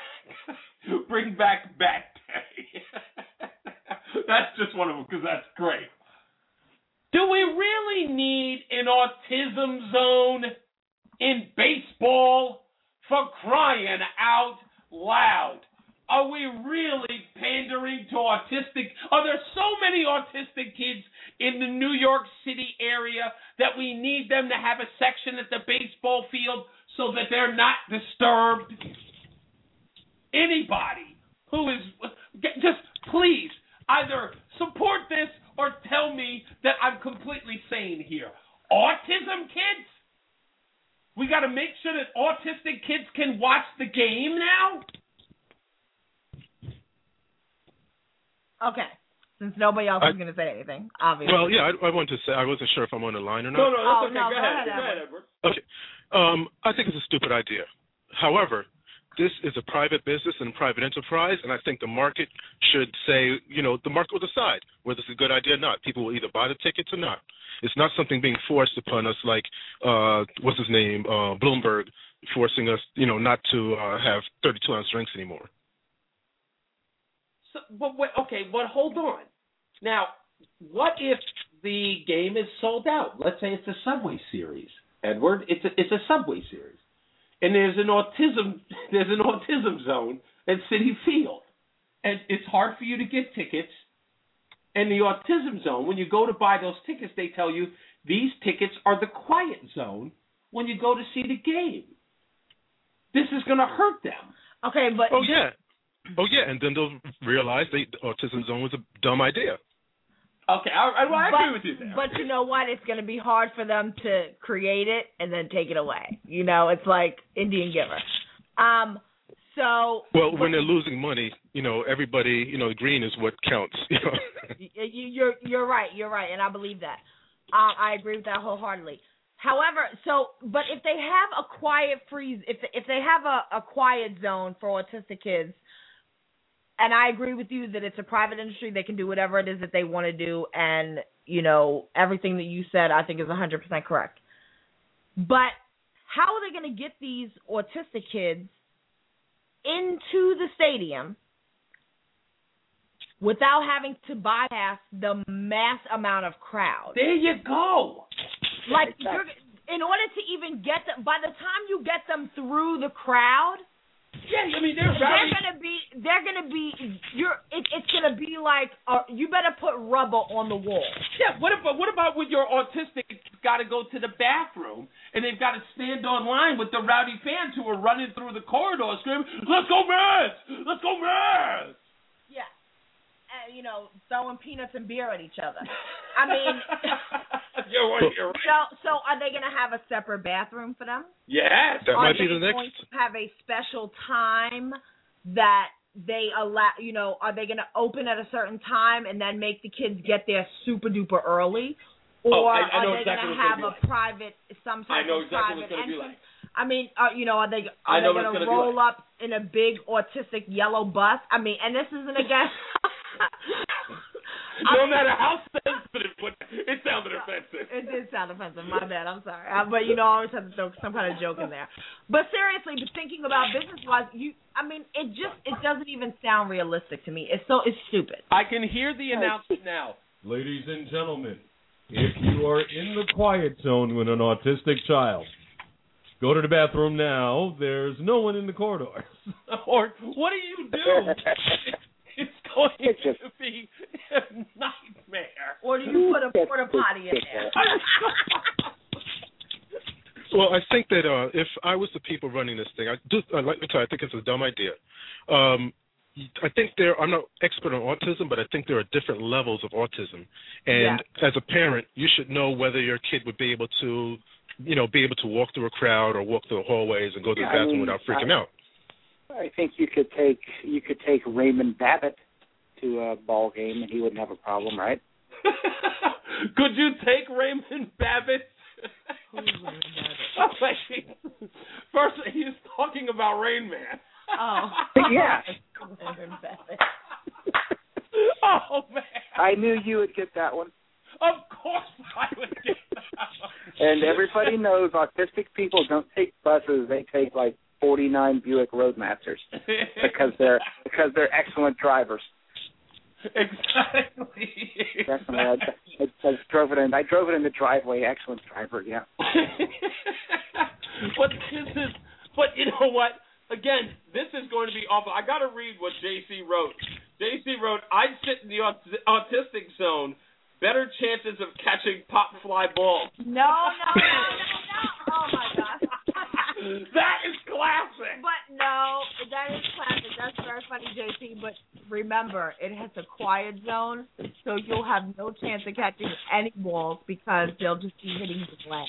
back day. That's just one of them because that's great. Do we really need an autism zone in baseball? For crying out loud. Are we really pandering to autistic? Are there so many autistic kids in the New York City area that we need them to have a section at the baseball field so that they're not disturbed? Anybody who is, just please either support this or tell me that I'm completely sane here. Autism kids? We got to make sure that autistic kids can watch the game now?
Okay. Since nobody else is going to say anything, obviously.
Well, yeah, I wanted to say, I wasn't sure if I'm on the line or not.
No, that's okay. Go ahead, Edward.
Okay. I think it's a stupid idea. However, this is a private business and private enterprise, and I think the market should say, the market will decide whether it's a good idea or not. People will either buy the tickets or not. It's not something being forced upon us like, what's his name, Bloomberg, forcing us, not to have 32-ounce drinks anymore.
So, but hold on. Now, what if the game is sold out? Let's say it's a Subway Series, Edward. It's a Subway Series. And there's an autism zone at Citi Field. And it's hard for you to get tickets. And the autism zone, when you go to buy those tickets, they tell you these tickets are the quiet zone when you go to see the game. This is going to hurt them.
Okay, but...
Oh, yeah, and then they'll realize the autism zone was a dumb idea.
Okay, I agree with you there.
But you know what? It's going to be hard for them to create it and then take it away. It's like Indian Giver.
When they're losing money, everybody, green is what counts.
You're right, and I believe that. I agree with that wholeheartedly. However, but if they have a quiet freeze, if they have a quiet zone for autistic kids, and I agree with you that it's a private industry, they can do whatever it is that they want to do, and everything that you said I think is 100% correct. But how are they going to get these autistic kids into the stadium without having to bypass the mass amount of crowd?
There you go.
Like, in order to even get them, by the time you get them through the crowd,
yeah, I mean
it's gonna be like you better put rubber on the wall.
Yeah. What about when your autistic got to go to the bathroom and they've got to stand on line with the rowdy fans who are running through the corridor screaming, "Let's go Mets! Let's go Mets!"
Yeah. Throwing peanuts and beer at each other. I mean,
you're right.
So are they going to have a separate bathroom for them?
Yes.
That might be the
Are they going to have a special time that they allow? Are they going to open at a certain time and then make the kids get there super duper early? Or
I
are
know
they
exactly
going to have a private, some type of private entrance? I mean, are they going to roll up in a big autistic yellow bus? I mean, and this isn't against.
No matter how sensitive, it sounded offensive.
It did sound offensive. My bad. I'm sorry. But I always have to throw some kind of joke in there. But seriously, thinking about business-wise, it doesn't even sound realistic to me. It's stupid.
I can hear the announcement now.
Ladies and gentlemen, if you are in the quiet zone with an autistic child, go to the bathroom now. There's no one in the corridors.
Or what do you do? It's going to be a nightmare.
Or do you put a porta potty in there?
Well, I think that if I was the people running this thing, I think it's a dumb idea. I think I'm not expert on autism, but I think there are different levels of autism. And as a parent, you should know whether your kid would be able to, walk through a crowd or walk through the hallways and go to the bathroom without freaking out.
I think you could take Raymond Babbitt to a ball game, and he wouldn't have a problem, right?
Could you take Raymond Babbitt?
Who's Raymond Babbitt?
First, he's talking about Rain Man.
Oh.
Yeah.
Raymond Babbitt.
Oh, man.
I knew you would get that one.
Of course I would get that one.
And everybody knows autistic people don't take buses. They take, 49 Buick Roadmasters because they're excellent drivers.
Exactly.
Definitely. I drove it in. I drove it in the driveway. Excellent driver. Yeah.
But you know what? Again, this is going to be awful. I got to read what JC wrote. JC wrote, "I'd sit in the autistic zone. Better chances of catching pop fly balls."
No. Oh my gosh.
That is classic.
But no, that is classic. That's very funny, JC. But remember, it has a quiet zone, so you'll have no chance of catching any balls because they'll just be hitting the glass.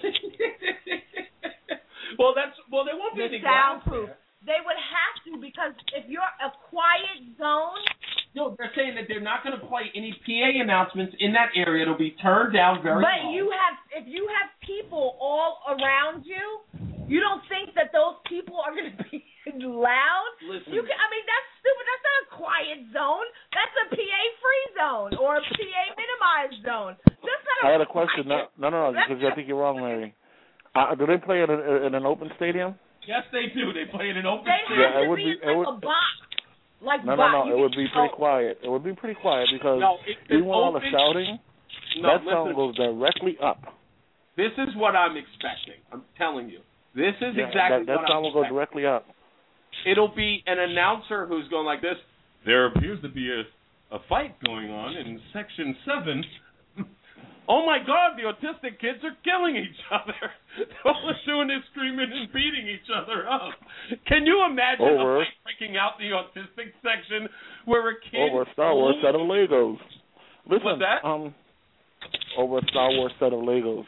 Well, there won't be any glass.
Soundproof. They would have to, because if you're a quiet zone.
No, they're saying that they're not going to play any PA announcements in that area. It'll be turned down very low.
But if you have people all around you, you don't think that those people are going to be loud?
Listen.
That's stupid. That's not a quiet zone. That's a PA-free zone or a PA-minimized zone. That's not
I had a question. No, because I think you're wrong, Larry. Do they play in an open stadium?
Yes, they do. They play in an open stadium.
They have to be a box.
No. It would be pretty quiet. It would be pretty quiet because even with all the shouting, sound goes directly up.
This is what I'm expecting. I'm telling you. This is exactly
that sound will go directly up.
It'll be an announcer who's going like this. There appears to be a fight going on in Section 7. Oh, my God, the autistic kids are killing each other. All they're doing is screaming and beating each other up. Can you imagine a fight breaking out the autistic section where a kid...
Over a Star Wars set of Legos. Listen,
what's that?
Over a Star Wars set of Legos.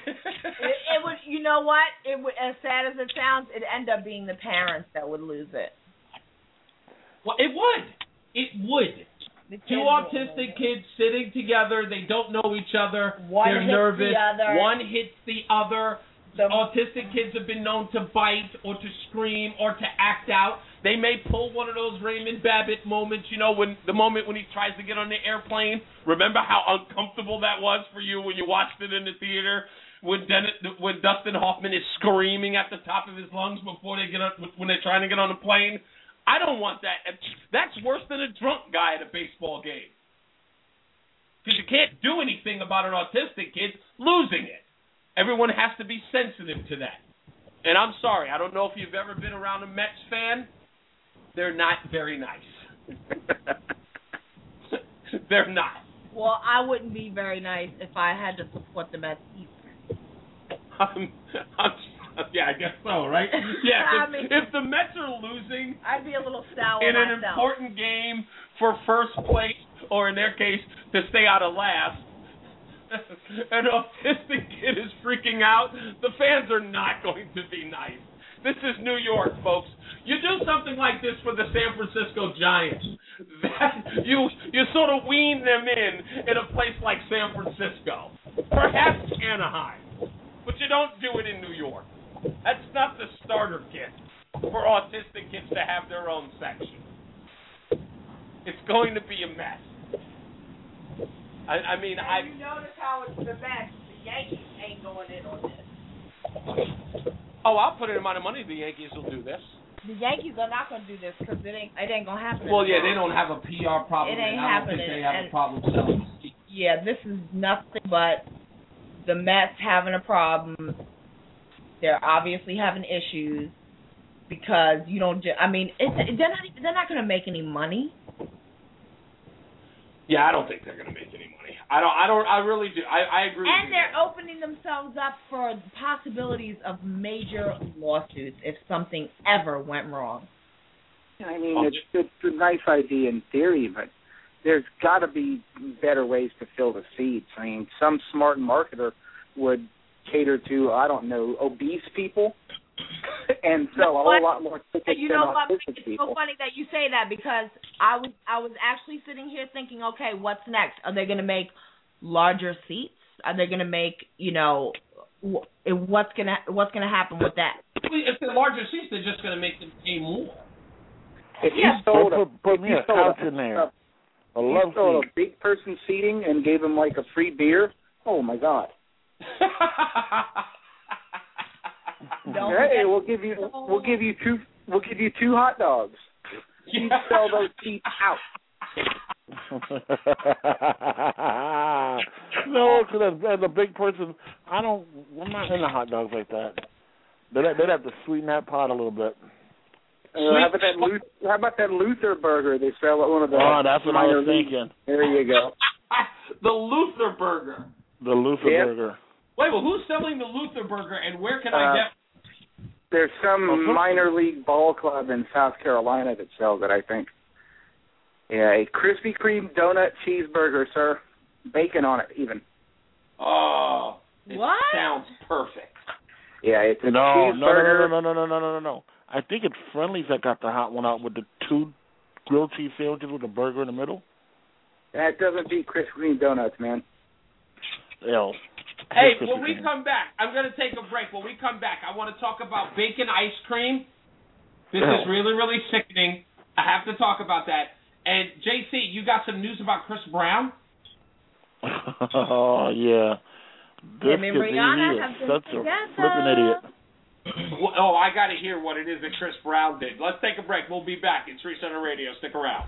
It would, you know what? It would, as sad as it sounds, it'd end up being the parents that would lose it.
Well, it would. It would. Two autistic kids sitting together, they don't know each other, they're nervous, one hits the other. Autistic kids have been known to bite or to scream or to act out. They may pull one of those Raymond Babbitt moments, when the moment when he tries to get on the airplane. Remember how uncomfortable that was for you when you watched it in the theater? When Dustin Hoffman is screaming at the top of his lungs before they get up, when they're trying to get on the plane. I don't want that. That's worse than a drunk guy at a baseball game. Because you can't do anything about an autistic kid losing it. Everyone has to be sensitive to that. And I'm sorry, I don't know if you've ever been around a Mets fan. They're not very nice. They're not.
Well, I wouldn't be very nice if I had to support the Mets either.
Yeah, I guess so, right? Yeah, if the Mets are losing,
I'd be a little sour
in
myself.
An important game for first place, or in their case, to stay out of last, an autistic kid is freaking out, the fans are not going to be nice. This is New York, folks. You do something like this for the San Francisco Giants. You sort of wean them in a place like San Francisco, perhaps Anaheim, but you don't do it in New York. That's not the starter kit for autistic kids to have their own section. It's going to be a mess. I mean,
you notice how it's the best. The Yankees ain't going in on this.
Oh, I'll put in a amount of money the Yankees will do this.
The Yankees are not going to do this because it ain't going to happen.
Well, yeah, they don't have a PR problem.
It ain't
happening. I don't think they have a problem selling.
Yeah, this is nothing but the Mets having a problem. They're obviously having issues because you don't. They're not going to make any money.
Yeah, I don't think they're going to make any money. I really do. I agree.
And they're opening themselves up for possibilities of major lawsuits if something ever went wrong.
I mean, it's a nice idea in theory, but there's got to be better ways to fill the seats. I mean, some smart marketer would cater to, I don't know, obese people and sell a whole lot more tickets
you
than
know what?
autistic
It's
people.
so funny that you say that because I was actually sitting here thinking, okay, what's next? Are they going to make larger seats? Are they going to make, what's going to happen with that?
If they're larger seats, they're just going to make them pay more.
If you sold
put me a couch in there.
If you sold a big person seating and gave them like a free beer, oh my God. Hey, we'll give you two hot dogs. You sell those seats out.
No, because as a big person, I'm not into hot dogs like that. They'd have to sweeten that pot a little bit.
How about that Luther burger they sell at one of the?
Oh, that's what I was thinking.
There you go.
The Luther burger.
The Luther burger.
Wait, well, who's selling the Luther burger, and where can I get?
There's some minor league ball club in South Carolina that sells it, I think. Yeah, a Krispy Kreme donut cheeseburger, sir. Bacon on it, even.
Oh,
what?
Sounds perfect.
Yeah, it's a cheeseburger.
No. I think it's Friendly's that got the hot one out with the 2 grilled cheese sandwiches with a burger in the middle.
That doesn't beat Krispy Kreme donuts, man.
Hey, when we come back, I'm going to take a break. When we come back, I want to talk about bacon ice cream. This is really, really sickening. I have to talk about that. And, JC, you got some news about Chris Brown?
Oh, yeah.
Him and Rihanna have been
such a flipping idiot.
Oh, I got to hear what it is that Chris Brown did. Let's take a break. We'll be back. It's ReCenter Radio. Stick around.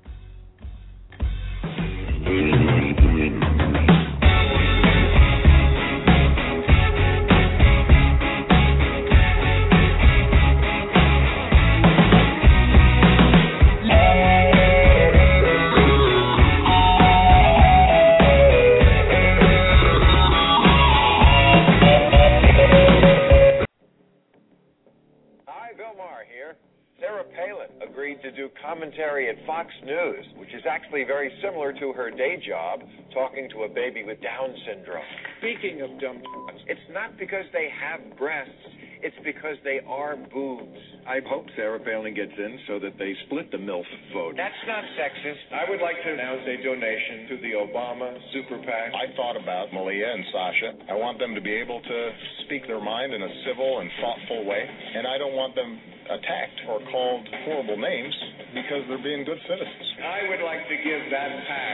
Sarah Palin agreed to do commentary at Fox News, which is actually very similar to her day job, talking to a baby with Down syndrome. Speaking of dumb fucks, it's not because they have breasts, it's because they are boobs.
I hope Sarah Palin gets in so that they split the MILF vote.
That's not sexist.
I would like to announce a donation to the Obama Super PAC.
I thought about Malia and Sasha. I want them to be able to speak their mind in a civil and thoughtful way, and I don't want them attacked or called horrible names because they're being good citizens.
I would like to give that PAC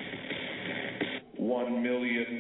$1 million.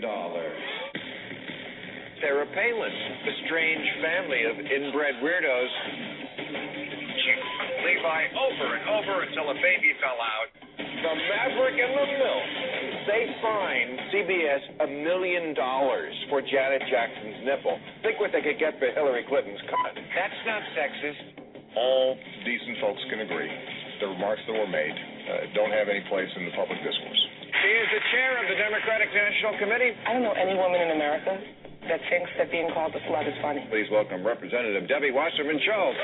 Sarah Palin, the strange family of inbred weirdos. She fucked Levi over and over until a baby fell out. The Maverick and the MILF. They fined CBS $1 million for Janet Jackson's nipple. Think what they could get for Hillary Clinton's cut. That's not sexist.
All decent folks can agree the remarks that were made don't have any place in the public discourse.
She is the chair of the Democratic National Committee.
I don't know any woman in America that thinks that being called a slut is funny.
Please welcome Representative Debbie Wasserman Schultz.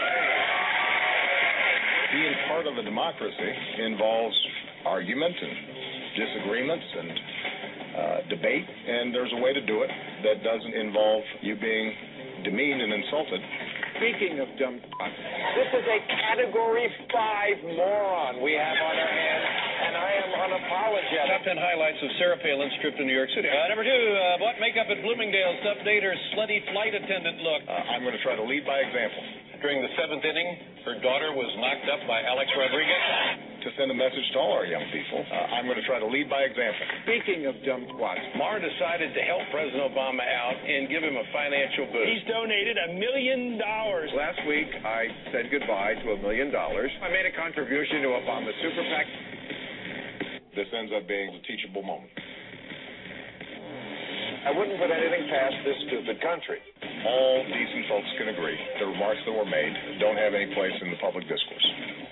Being part of a democracy involves argument and disagreements and debate, and there's a way to do it that doesn't involve you being demeaned and insulted.
Speaking of dumb fucks, this is a Category 5 moron we have on our hands, and I am unapologetic.
Top 10 highlights of Sarah Palin's trip to New York City. Number 2, black makeup at Bloomingdale's to update her slutty flight attendant look.
I'm going to try to lead by example.
During the 7th inning, her daughter was knocked up by Alex Rodriguez.
To send a message to all our young people, I'm going to try to lead by example.
Speaking of dumb twats,
Maher decided to help President Obama out and give him a financial boost. He's donated $1 million.
Last week, I said goodbye to $1 million. I made a contribution to Obama's Super PAC.
This ends up being a teachable moment.
I wouldn't put anything past this stupid country.
All decent folks can agree the remarks that were made don't have any place in the public discourse.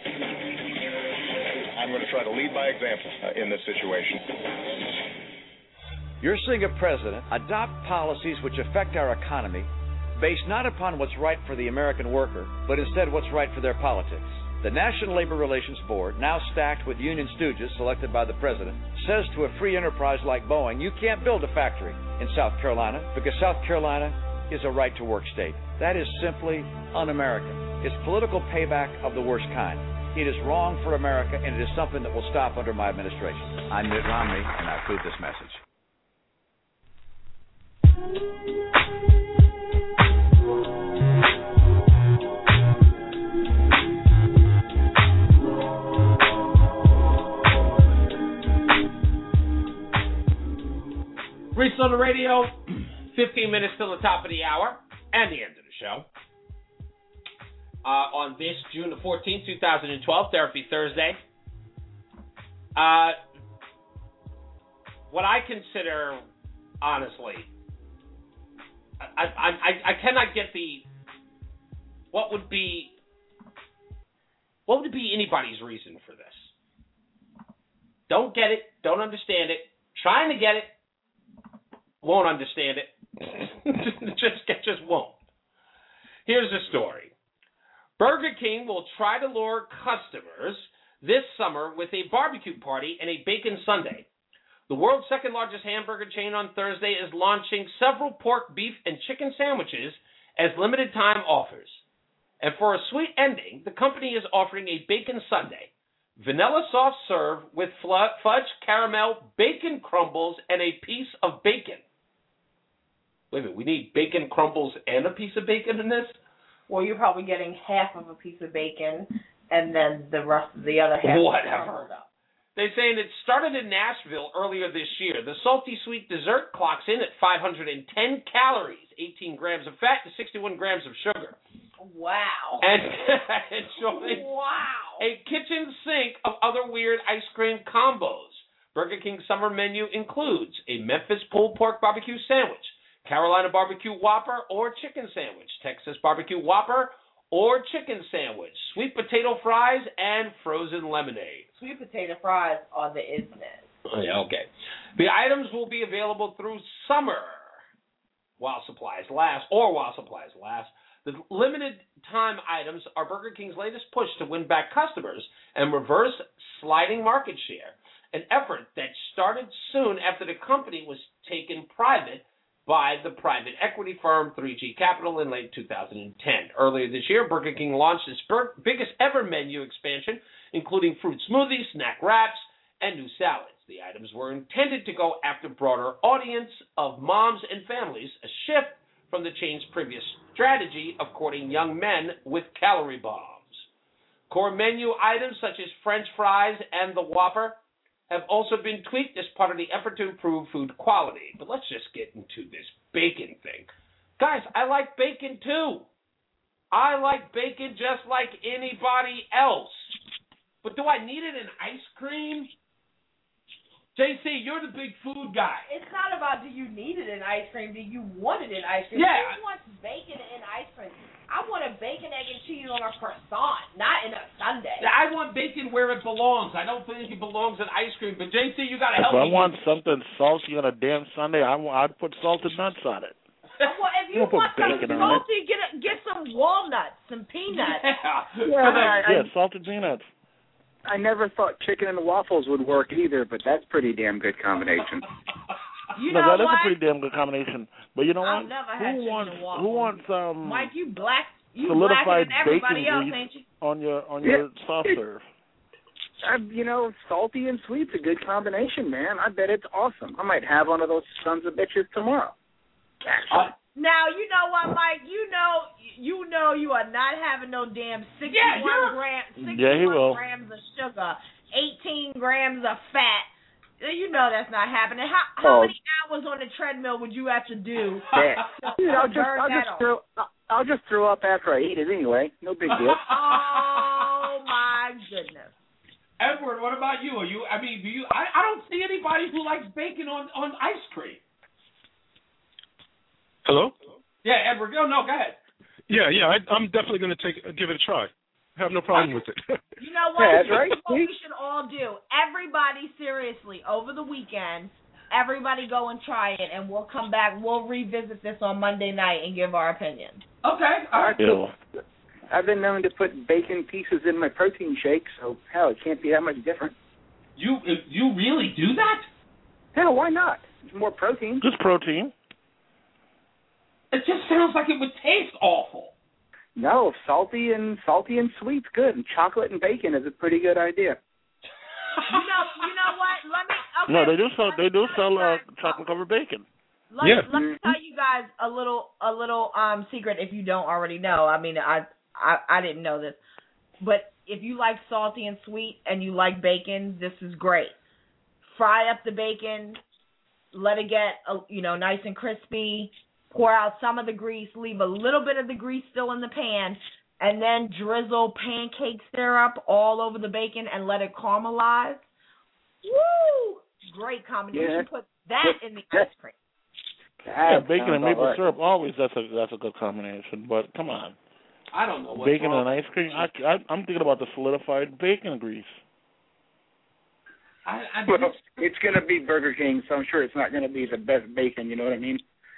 I'm going to try to lead by example in this situation.
You're seeing a president adopt policies which affect our economy based not upon what's right for the American worker, but instead what's right for their politics. The National Labor Relations Board, now stacked with union stooges selected by the president, says to a free enterprise like Boeing, you can't build a factory in South Carolina because South Carolina is a right-to-work state. That is simply un-American. It's political payback of the worst kind. It is wrong for America, and it is something that will stop under my administration. I'm Mitt Romney, and I approve this message.
Reese on the radio, 15 minutes till the top of the hour and the end of the show. On this June the 14th, 2012, Therapy Thursday. What I consider, honestly, I cannot get what would be anybody's reason for this? Don't get it, don't understand it, trying to get it, won't understand it, just won't. Here's the story. Burger King will try to lure customers this summer with a barbecue party and a bacon sundae. The world's second largest hamburger chain on Thursday is launching several pork, beef, and chicken sandwiches as limited time offers. And for a sweet ending, the company is offering a bacon sundae. Vanilla soft serve with fudge, caramel, bacon crumbles, and a piece of bacon. Wait a minute, we need bacon crumbles and a piece of bacon in this?
Well, you're probably getting half of a piece of bacon and then the rest of the other half.
Whatever. They're saying it started in Nashville earlier this year. The salty sweet dessert clocks in at 510 calories, 18 grams of fat, and 61 grams of sugar.
Wow.
And enjoy a kitchen sink of other weird ice cream combos. Burger King's summer menu includes a Memphis pulled pork barbecue sandwich, Carolina barbecue Whopper or chicken sandwich, Texas barbecue Whopper or chicken sandwich, sweet potato fries, and frozen lemonade.
Sweet potato fries are the isness.
Oh, yeah, okay. The items will be available through summer while supplies last. The limited time items are Burger King's latest push to win back customers and reverse sliding market share, an effort that started soon after the company was taken private by the private equity firm 3G Capital in late 2010. Earlier this year, Burger King launched its biggest ever menu expansion, including fruit smoothies, snack wraps, and new salads. The items were intended to go after a broader audience of moms and families, a shift from the chain's previous strategy of courting young men with calorie bombs. Core menu items such as French fries and the Whopper have also been tweaked as part of the effort to improve food quality. But let's just get into this bacon thing. Guys, I like bacon too. I like bacon just like anybody else. But do I need it in ice cream? JC, you're the big food guy.
It's not about do you need it in ice cream, do you want it in ice cream?
Yeah.
Who wants bacon in ice cream? I want a bacon, egg, and cheese on a croissant, not in a sundae.
I want bacon where it belongs. I don't think it belongs in ice cream. But JC, you got to help
If
me.
I want something salty on a damn sundae, I'd put salted nuts on it.
Well, if you want something salty, get some walnuts, some peanuts.
Salted peanuts.
I never thought chicken and waffles would work either, but that's pretty damn good combination.
You know
that is
what?
a pretty damn good combination. But you know
I've
what?
never had chicken and waffles.
Who wants
Mike, you blacker
solidified
than everybody
bacon
else,
grease
ain't you?
on your soft serve?
Salty and sweet's a good combination, man. I bet it's awesome. I might have one of those sons of bitches tomorrow.
Now, you know what, Mike? You know you are not having no damn 61 grams of sugar, 18 grams of fat. You know that's not happening. How many hours on the treadmill would you have to do?
Dude, I'll just throw up after I eat it anyway. No big deal.
Oh my goodness.
Edward, what about you? I don't see anybody who likes bacon on ice cream.
Hello?
Yeah, Edward. No, go ahead.
Yeah. I'm definitely going to give it a try. I have no problem with it.
You know what?
Yeah, that's right.
What we should all do. Everybody, seriously, over the weekend, everybody go and try it, and we'll come back. We'll revisit this on Monday night and give our opinion.
Okay. All right.
Cool. I've been known to put bacon pieces in my protein shake, so hell, it can't be that much different.
You really do that?
Hell, why not? It's more protein.
Just protein.
It just sounds like it would taste awful.
No, salty and sweet's good, and chocolate and bacon is a pretty good idea.
You know what? Let me. Okay,
No, they do sell chocolate covered bacon.
Let me tell you guys a little secret if you don't already know. I mean, I didn't know this, but if you like salty and sweet and you like bacon, this is great. Fry up the bacon, let it get nice and crispy. Pour out some of the grease, leave a little bit of the grease still in the pan, and then drizzle pancake syrup all over the bacon and let it caramelize. Woo! Great combination.
Yeah.
Put that in the ice cream.
Yeah, bacon and maple syrup always that's a good combination. But come on,
I don't know what's
bacon
wrong.
and ice cream. I'm thinking about the solidified bacon grease.
Well, it's going to be Burger King, so I'm sure it's not going to be the best bacon. You know what I mean?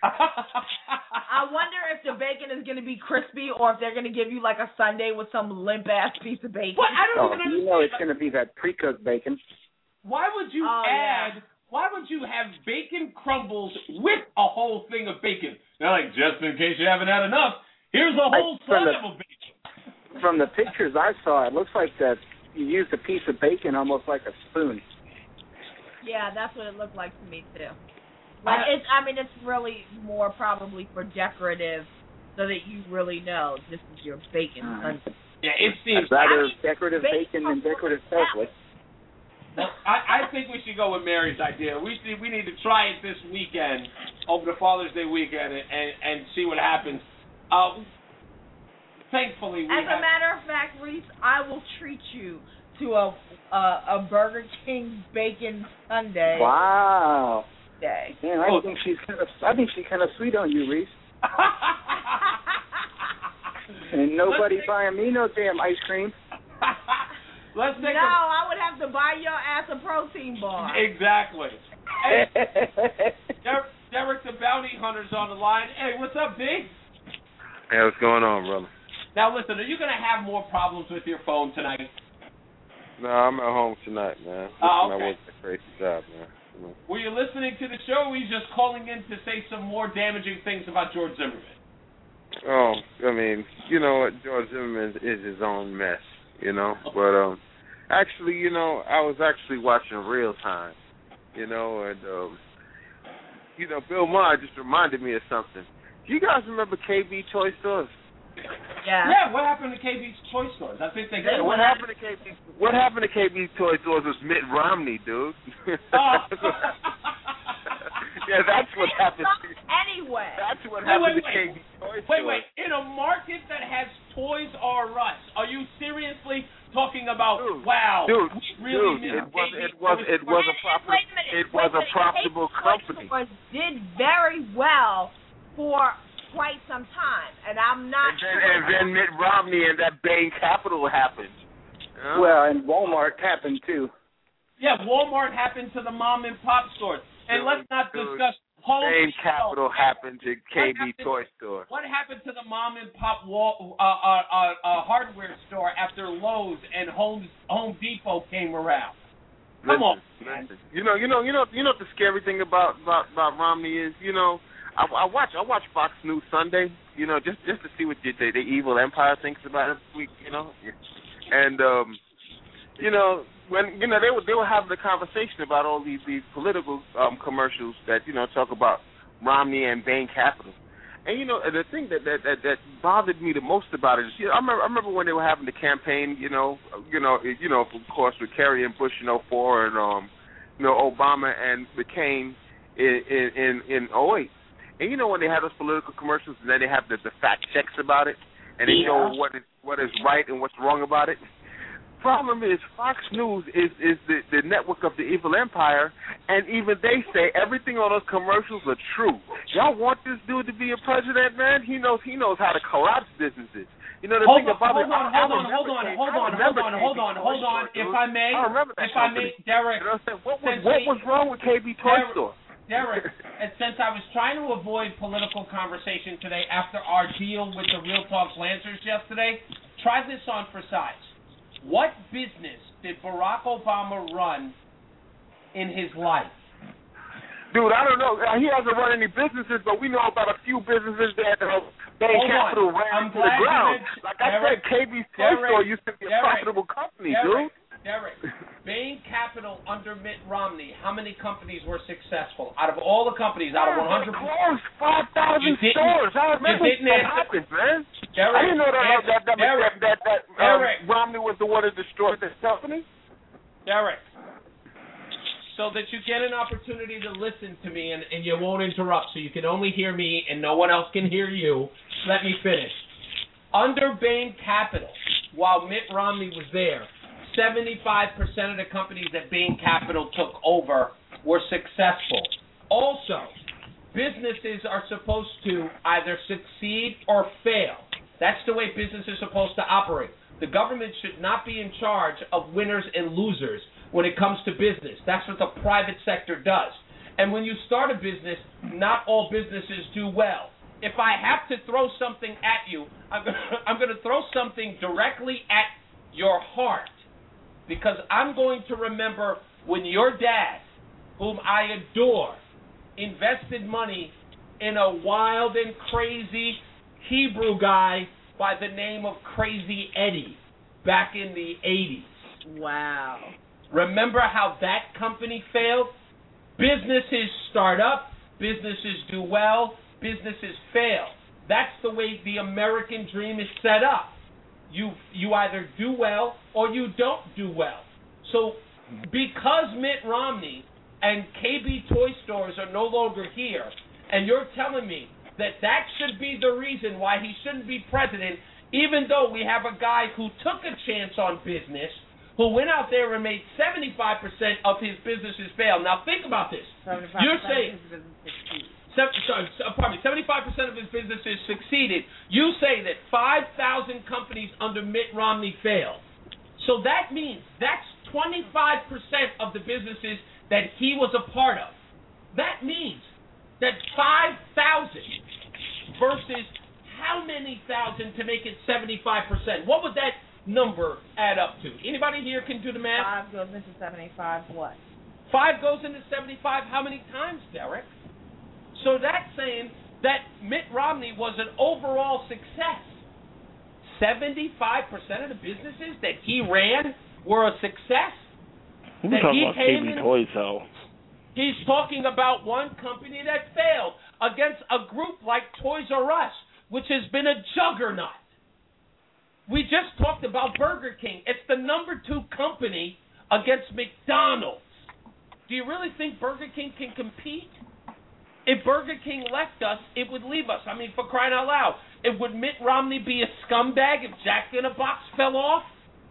I wonder if the bacon is going to be crispy or if they're going to give you like a sundae with some limp ass piece of bacon.
What? I don't even understand.
You know it's going to be that pre-cooked bacon.
Why would you Why would you have bacon crumbles with a whole thing of bacon? They're like, just in case you haven't had enough, here's a whole slab of bacon.
From the pictures I saw, it looks like that you used a piece of bacon almost like a spoon.
Yeah, that's what it looked like to me too. Like it's really more probably for decorative, so that you really know this is your bacon sundae.
Yeah, it seems
rather decorative bacon than decorative toast.
Well, I think we should go with Mary's idea. We need to try it this weekend, over the Father's Day weekend, and see what happens. Thankfully,
as a matter of fact, Reese, I will treat you to a Burger King bacon sundae.
Wow.
Day.
Man, I think she's kind of sweet on you, Reese. And nobody buying me no damn ice cream.
I would have to buy your ass a protein bar.
Exactly. Hey, Derek the Bounty Hunter's on the line. Hey, what's up, D?
Hey, what's going on, brother?
Now, listen, are you going to have more problems with your phone tonight?
No, I'm at home tonight, man.
Okay.
I work a crazy job, man.
Were you listening to the show, or were you just calling in to say some more damaging things about George Zimmerman?
Oh, I mean, you know what? George Zimmerman is his own mess, you know? But, actually, you know, I was actually watching Real Time, you know, and, you know, Bill Maher just reminded me of something. Do you guys remember KB Toy Stores?
Yeah, what happened to KB's Toy Stores? I think they got
what happened to KB Toy Stores was Mitt Romney, dude. Yeah, that's what happened.
Anyway.
That's what happened to KB Toy Stores.
Wait. In a market that has Toys R Us, are you seriously talking about,
dude, it was a profitable company.
Did very well for quite some time, and I'm not sure.
And then Mitt Romney and that Bain Capital happened.
Well, and Walmart happened too.
Yeah, Walmart happened to the mom and pop stores. And let's not discuss
Bain Capital happened to KB Toy Store.
What happened to the mom and pop hardware store after Lowe's and Home Depot came around? Come on.
Listen. You know what the scary thing about Romney is, you know, I watch Fox News Sunday, you know, just to see what the evil empire thinks about it this week, you know, and you know, when you know they were having a conversation about all these political commercials that, you know, talk about Romney and Bain Capital, and you know, the thing that bothered me the most about it is, you know, I remember when they were having the campaign, you know, of course with Kerry and Bush in 2004 and you know, Obama and McCain in 2008. And you know when they have those political commercials and then they have the fact checks about it and they show what is right and what's wrong about it? Problem is Fox News is the network of the evil empire, and even they say everything on those commercials are true. Y'all want this dude to be a president, man? He knows how to collapse businesses. You know the thing about it.
Hold on. If I may, Derek.
What was wrong with KB Toy Store?
Derek, and since I was trying to avoid political conversation today after our deal with the Real Talk Lancers yesterday, try this on for size. What business did Barack Obama run in his life?
Dude, I don't know. He hasn't run any businesses, but we know about a few businesses that Bain Capital ran to the ground. Like I said, KB's Toy Store used to be a profitable company, dude.
Derek, Bain Capital under Mitt Romney, how many companies were successful? Out of all the companies, out of 100%.
Close 5,000 stores. I remember what happened, man.
Derek,
I didn't know that Romney was the one that destroyed this company.
Derek, so that you get an opportunity to listen to me and you won't interrupt, so you can only hear me and no one else can hear you, let me finish. Under Bain Capital, while Mitt Romney was there, 75% of the companies that Bain Capital took over were successful. Also, businesses are supposed to either succeed or fail. That's the way business is supposed to operate. The government should not be in charge of winners and losers when it comes to business. That's what the private sector does. And when you start a business, not all businesses do well. If I have to throw something at you, I'm going to throw something directly at your heart, because I'm going to remember when your dad, whom I adore, invested money in a wild and crazy Hebrew guy by the name of Crazy Eddie back in the 80s.
Wow.
Remember how that company failed? Businesses start up, businesses do well, businesses fail. That's the way the American dream is set up. You either do well or you don't do well. So because Mitt Romney and KB Toy Stores are no longer here, and you're telling me that should be the reason why he shouldn't be president, even though we have a guy who took a chance on business, who went out there and made 75% of his businesses fail. Now think about this. You're saying 75% of his businesses succeeded. You say that 5,000 companies under Mitt Romney failed. So that means that's 25% of the businesses that he was a part of. That means that 5,000 versus how many thousand to make it 75%? What would that number add up to? Anybody here can do the math?
5 goes into 75, what?
5 goes into 75 how many times, Derek? So that's saying that Mitt Romney was an overall success. 75% of the businesses that he ran were a success.
We're talking about KB Toys, though.
He's talking about one company that failed against a group like Toys R Us, which has been a juggernaut. We just talked about Burger King. It's the number 2 company against McDonald's. Do you really think Burger King can compete? If Burger King left us, it would leave us. I mean, for crying out loud. Would Mitt Romney be a scumbag if Jack in a Box fell off?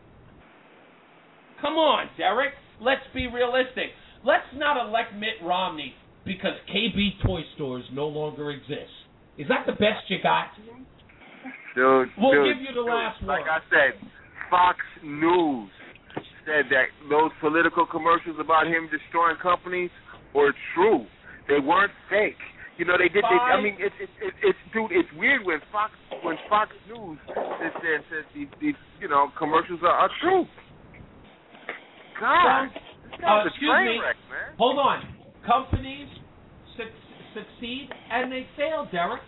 Come on, Derek. Let's be realistic. Let's not elect Mitt Romney because KB Toy Stores no longer exist. Is that the best you got? We'll give you the last one.
Like I said, Fox News said that those political commercials about him destroying companies were true. They weren't fake. You know, they did. It's weird when Fox News says these commercials are true. God,
excuse me.
Wreck, man.
Hold on. Companies succeed and they fail, Derek.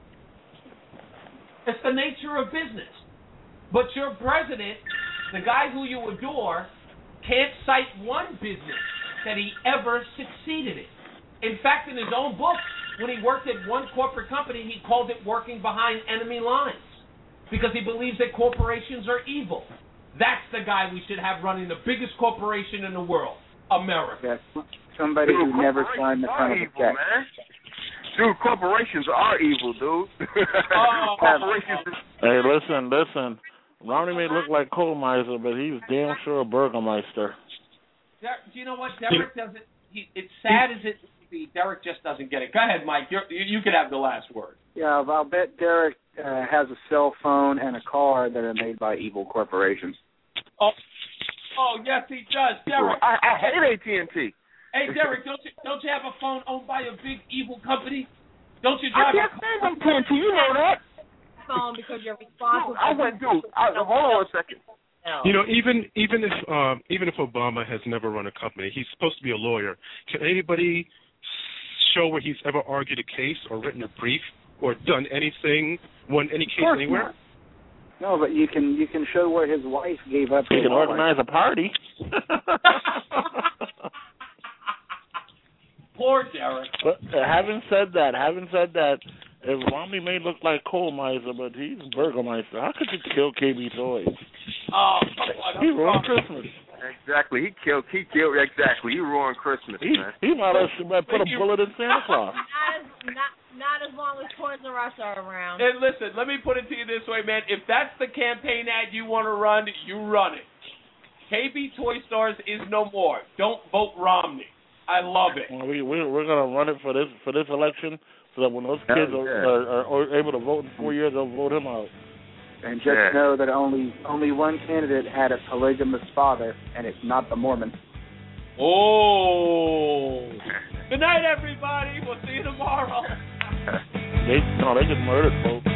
It's the nature of business. But your president, the guy who you adore, can't cite one business that he ever succeeded in. In fact, in his own book, when he worked at one corporate company, he called it working behind enemy lines because he believes that corporations are evil. That's the guy we should have running the biggest corporation in the world, America.
Yes. Somebody who never signed the front of a check.
Dude, corporations are evil, dude. Corporations.
Hey, listen. Romney may look like coal miser, but he's damn sure a burgermeister.
Do you know what? Derek doesn't. It's sad as it would be. Derek just doesn't get it. Go ahead, Mike. You can have the last word.
Yeah, I'll bet Derek has a cell phone and a car that are made by evil corporations.
Oh, yes, he does, Derek.
I hate AT&T.
Hey, Derek, don't you have a phone owned by a big evil company? Don't you drive?
I can't stand AT&T. You know that.
Phone because you're responsible.
Hold on a second.
You know, even if Obama has never run a company, he's supposed to be a lawyer. Can anybody show where he's ever argued a case or written a brief or done anything, won any case anywhere?
Not. No, but you can show where his wife gave up.
He can organize a party.
Poor Derek.
But having said that, if Romney may look like Coal Miser, but he's Burgermeister. How could you kill KB Toys?
Oh,
he ruined Christmas.
Exactly. He killed. Exactly. He ruined Christmas, man.
He might have put a bullet in Santa Claus.
Not as long as Toys R Us are around.
And listen, let me put it to you this way, man. If that's the campaign ad you want to run, you run it. KB Toy Stores is no more. Don't vote Romney. I love it.
Well, we're gonna run it for this election, so that when those kids are able to vote in 4 years, they'll vote him out.
And just know that only one candidate had a polygamous father, and it's not the Mormon.
Oh. Good night, everybody. We'll see you tomorrow.
They just murdered folks.